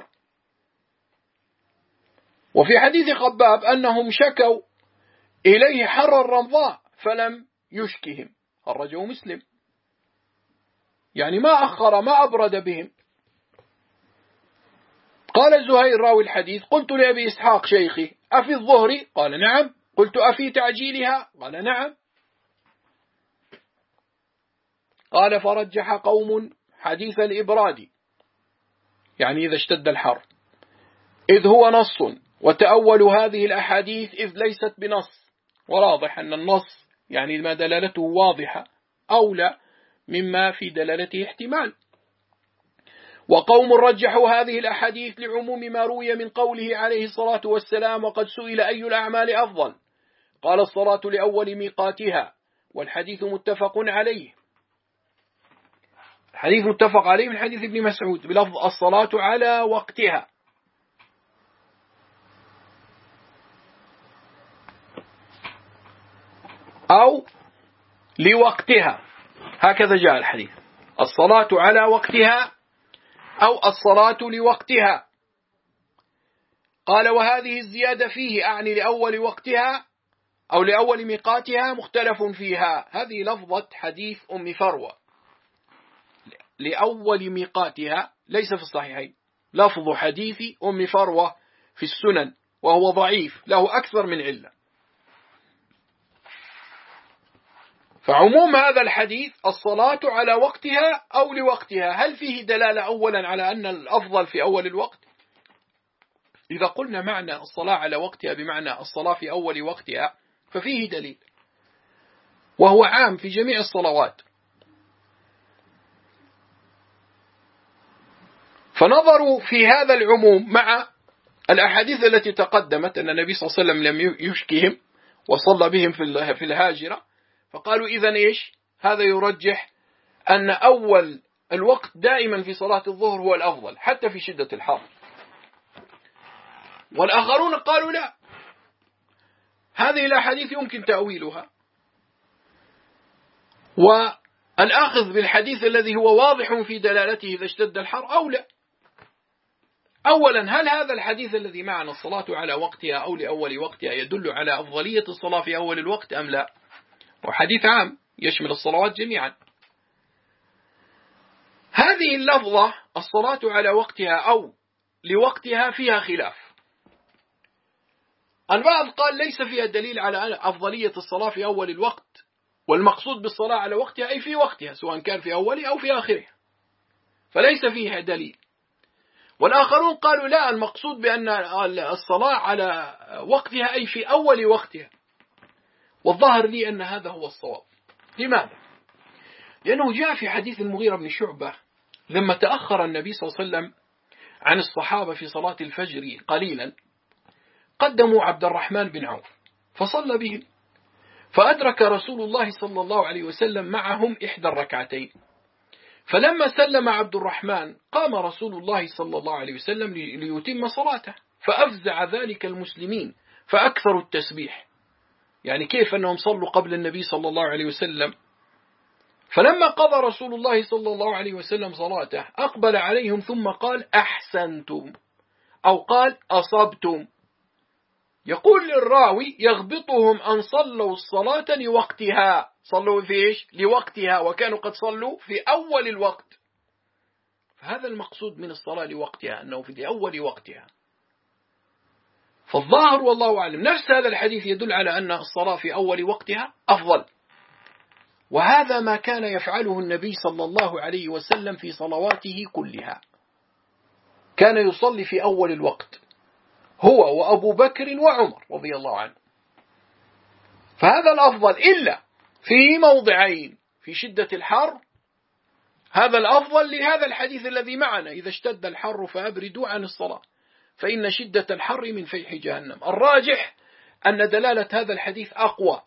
وفي حديث خباب أنهم شكوا إليه حر الرمضاء فلم يشكهم، خرجه مسلم. يعني ما أخر، ما أبرد بهم. قال زهير راوي الحديث: قلت لأبي إسحاق شيخي: أفي الظهر؟ قال: نعم. قلت: أفي تعجيلها؟ قال: نعم. قال: فرجح قوم حديث الإبراد، يعني إذا اشتد الحر، إذ هو نص، وتأولوا هذه الأحاديث إذ ليست بنص. وواضح أن النص يعني ما دلالته واضحة أولى مما في دلالته احتمال. وقوم رجحوا هذه الأحاديث لعموم ما روي من قوله عليه الصلاة والسلام: وقد سئل أي الأعمال أفضل؟ قال: الصلاة لأول ميقاتها. والحديث متفق عليه. الحديث متفق عليه من حديث ابن مسعود بلفظ الصلاة على وقتها. أو لوقتها، هكذا جاء الحديث، الصلاة على وقتها أو الصلاة لوقتها. قال وهذه الزيادة فيه أعني لأول وقتها أو لأول ميقاتها مختلف فيها. هذه لفظة حديث أم فروة، لأول ميقاتها ليس في الصحيحين، لفظ حديث أم فروة في السنن، وهو ضعيف له أكثر من علة. فعموم هذا الحديث الصلاة على وقتها أو لوقتها، هل فيه دلالة أولا على أن الأفضل في أول الوقت؟ إذا قلنا معنى الصلاة على وقتها بمعنى الصلاة في أول وقتها ففيه دليل، وهو عام في جميع الصلوات. فنظروا في هذا العموم مع الأحاديث التي تقدمت أن النبي صلى الله عليه وسلم لم يشكهم وصلى بهم في الهاجرة، فقالوا إذن إيش؟ هذا يرجح أن أول الوقت دائما في صلاة الظهر هو الأفضل حتى في شدة الحر. والآخرون قالوا لا، هذه الأحاديث يمكن تأويلها، والآخذ بالحديث الذي هو واضح في دلالته إذا اشتد الحر أو لا. أولا، هل هذا الحديث الذي معنا الصلاة على وقتها أو لأول وقتها يدل على أفضلية الصلاة في أول الوقت أم لا؟ وحديث عام يشمل الصلوات جميعا. هذه اللفظة الصلاة على وقتها أو لوقتها فيها خلاف. البعض قال ليس فيها دليل على أفضلية الصلاة في أول الوقت، والمقصود بالصلاة على وقتها أي في وقتها سواء كان في أوله أو في آخره، فليس فيها دليل. والآخرون قالوا لا، المقصود بأن الصلاة على وقتها أي في أول وقتها. والظاهر لي أن هذا هو الصواب. لماذا؟ لأنه جاء في حديث المغيرة بن شعبة لما تأخر النبي صلى الله عليه وسلم عن الصحابة في صلاة الفجر قليلا، قدموا عبد الرحمن بن عوف فصلى بهم، فأدرك رسول الله صلى الله عليه وسلم معهم إحدى الركعتين، فلما سلم عبد الرحمن قام رسول الله صلى الله عليه وسلم ليتم صلاته، فأفزع ذلك المسلمين فأكثروا التسبيح. يعني كيف أنهم صلوا قبل النبي صلى الله عليه وسلم؟ فلما قضى رسول الله صلى الله عليه وسلم صلاته أقبل عليهم ثم قال أحسنتم أو قال أصبتم. يقول للراوي يغبطهم أن صلوا الصلاة لوقتها، صلوا في إيش؟ لوقتها، وكانوا قد صلوا في أول الوقت. فهذا المقصود من الصلاة لوقتها، أنه في أول وقتها. فالظاهر والله أعلم نفس هذا الحديث يدل على أن الصلاة في أول وقتها أفضل، وهذا ما كان يفعله النبي صلى الله عليه وسلم في صلواته كلها، كان يصلي في أول الوقت هو وأبو بكر وعمر رضي الله عنه. فهذا الأفضل، إلا في موضعين: في شدة الحر هذا الأفضل لهذا الحديث الذي معنا: إذا اشتد الحر فأبردوا عن الصلاة فإن شدة الحر من فيح جهنم. الراجح أن دلالة هذا الحديث أقوى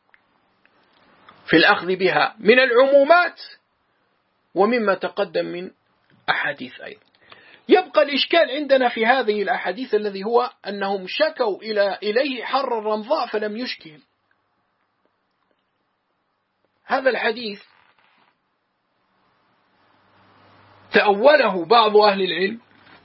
في الأخذ بها من العمومات ومما تقدم من أحاديث أيضا. يبقى الإشكال عندنا في هذه الأحاديث الذي هو أنهم شكوا إلى إليه حر الرمضاء فلم يشكهم. هذا الحديث تأوله بعض أهل العلم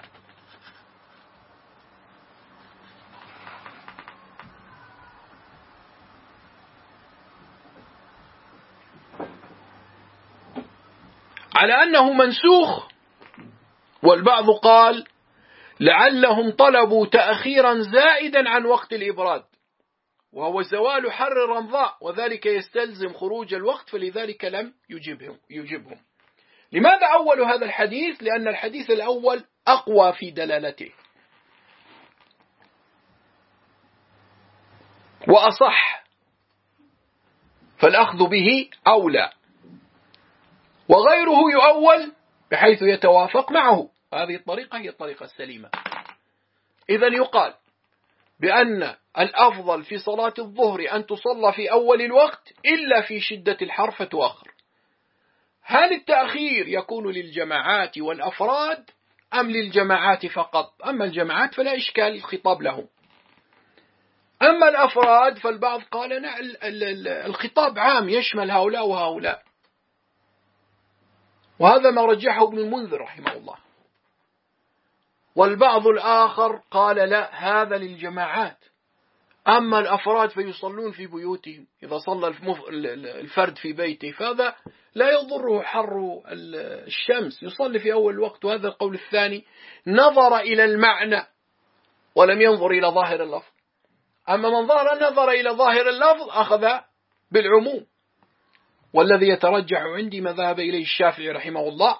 على أنه منسوخ، والبعض قال لعلهم طلبوا تأخيرا زائدا عن وقت الإبراد وهو زوال حر الرمضاء، وذلك يستلزم خروج الوقت، فلذلك لم يجبهم, يجبهم. لماذا أول هذا الحديث؟ لأن الحديث الأول أقوى في دلالته وأصح، فالأخذ به أولى، وغيره يؤول بحيث يتوافق معه. هذه الطريقة هي الطريقة السليمة. إذن يقال بأن الأفضل في صلاة الظهر أن تصلى في أول الوقت إلا في شدة الحر فتؤخر، هل التأخير يكون للجماعات والأفراد أم للجماعات فقط؟ أما الجماعات فلا إشكال الخطاب لهم، أما الأفراد فالبعض قال نعم الخطاب عام يشمل هؤلاء وهؤلاء، وهذا ما رجحه ابن المنذر رحمه الله. والبعض الآخر قال لا، هذا للجماعات، أما الأفراد فيصلون في بيوتهم، إذا صلى الفرد في بيته فهذا لا يضره حر الشمس، يصلي في أول الوقت. وهذا القول الثاني نظر إلى المعنى ولم ينظر إلى ظاهر اللفظ، أما من ظهر نظر إلى ظاهر اللفظ أخذ بالعموم. والذي يترجح عندي ما ذهب إليه الشافعي رحمه الله،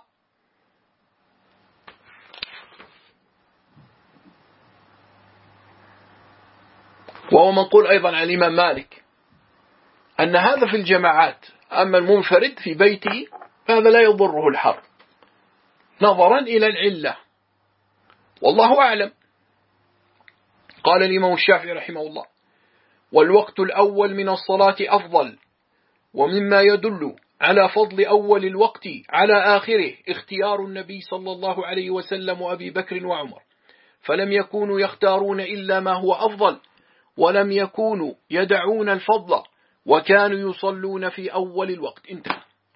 وهو منقول أيضا عن الإمام مالك، أن هذا في الجماعات، أما المنفرد في بيته فهذا لا يضره الحر نظرا إلى العلة، والله أعلم. قال الإمام الشافعي رحمه الله: والوقت الأول من الصلاة أفضل، ومما يدل على فضل أول الوقت على آخره اختيار النبي صلى الله عليه وسلم وأبي بكر وعمر، فلم يكونوا يختارون إلا ما هو أفضل، ولم يكونوا يدعون الفضل، وكانوا يصلون في أول الوقت. انتهى.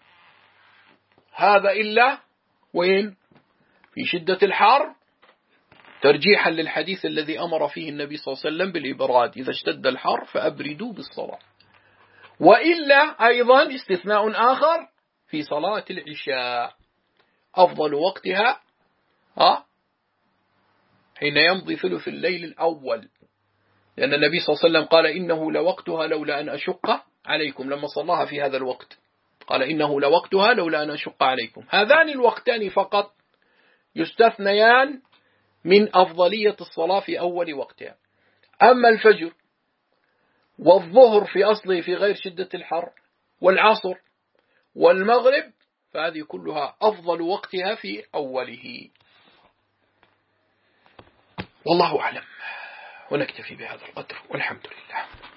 هذا إلا وين؟ في شدة الحر، ترجيحا للحديث الذي أمر فيه النبي صلى الله عليه وسلم بالإبراد: إذا اشتد الحر فأبردوا بالصلاة. وإلا أيضا استثناء آخر في صلاة العشاء، أفضل وقتها ها حين يمضي ثلث الليل الأول، لأن النبي صلى الله عليه وسلم قال: إنه لوقتها لولا أن أشق عليكم، لما صلاها في هذا الوقت قال: إنه لوقتها لولا أن أشق عليكم. هذان الوقتان فقط يستثنيان من أفضلية الصلاة في أول وقتها. أما الفجر والظهر في أصله في غير شدة الحر، والعصر والمغرب، فهذه كلها أفضل وقتها في أوله. والله أعلم، ونكتفي بهذا القدر، والحمد لله.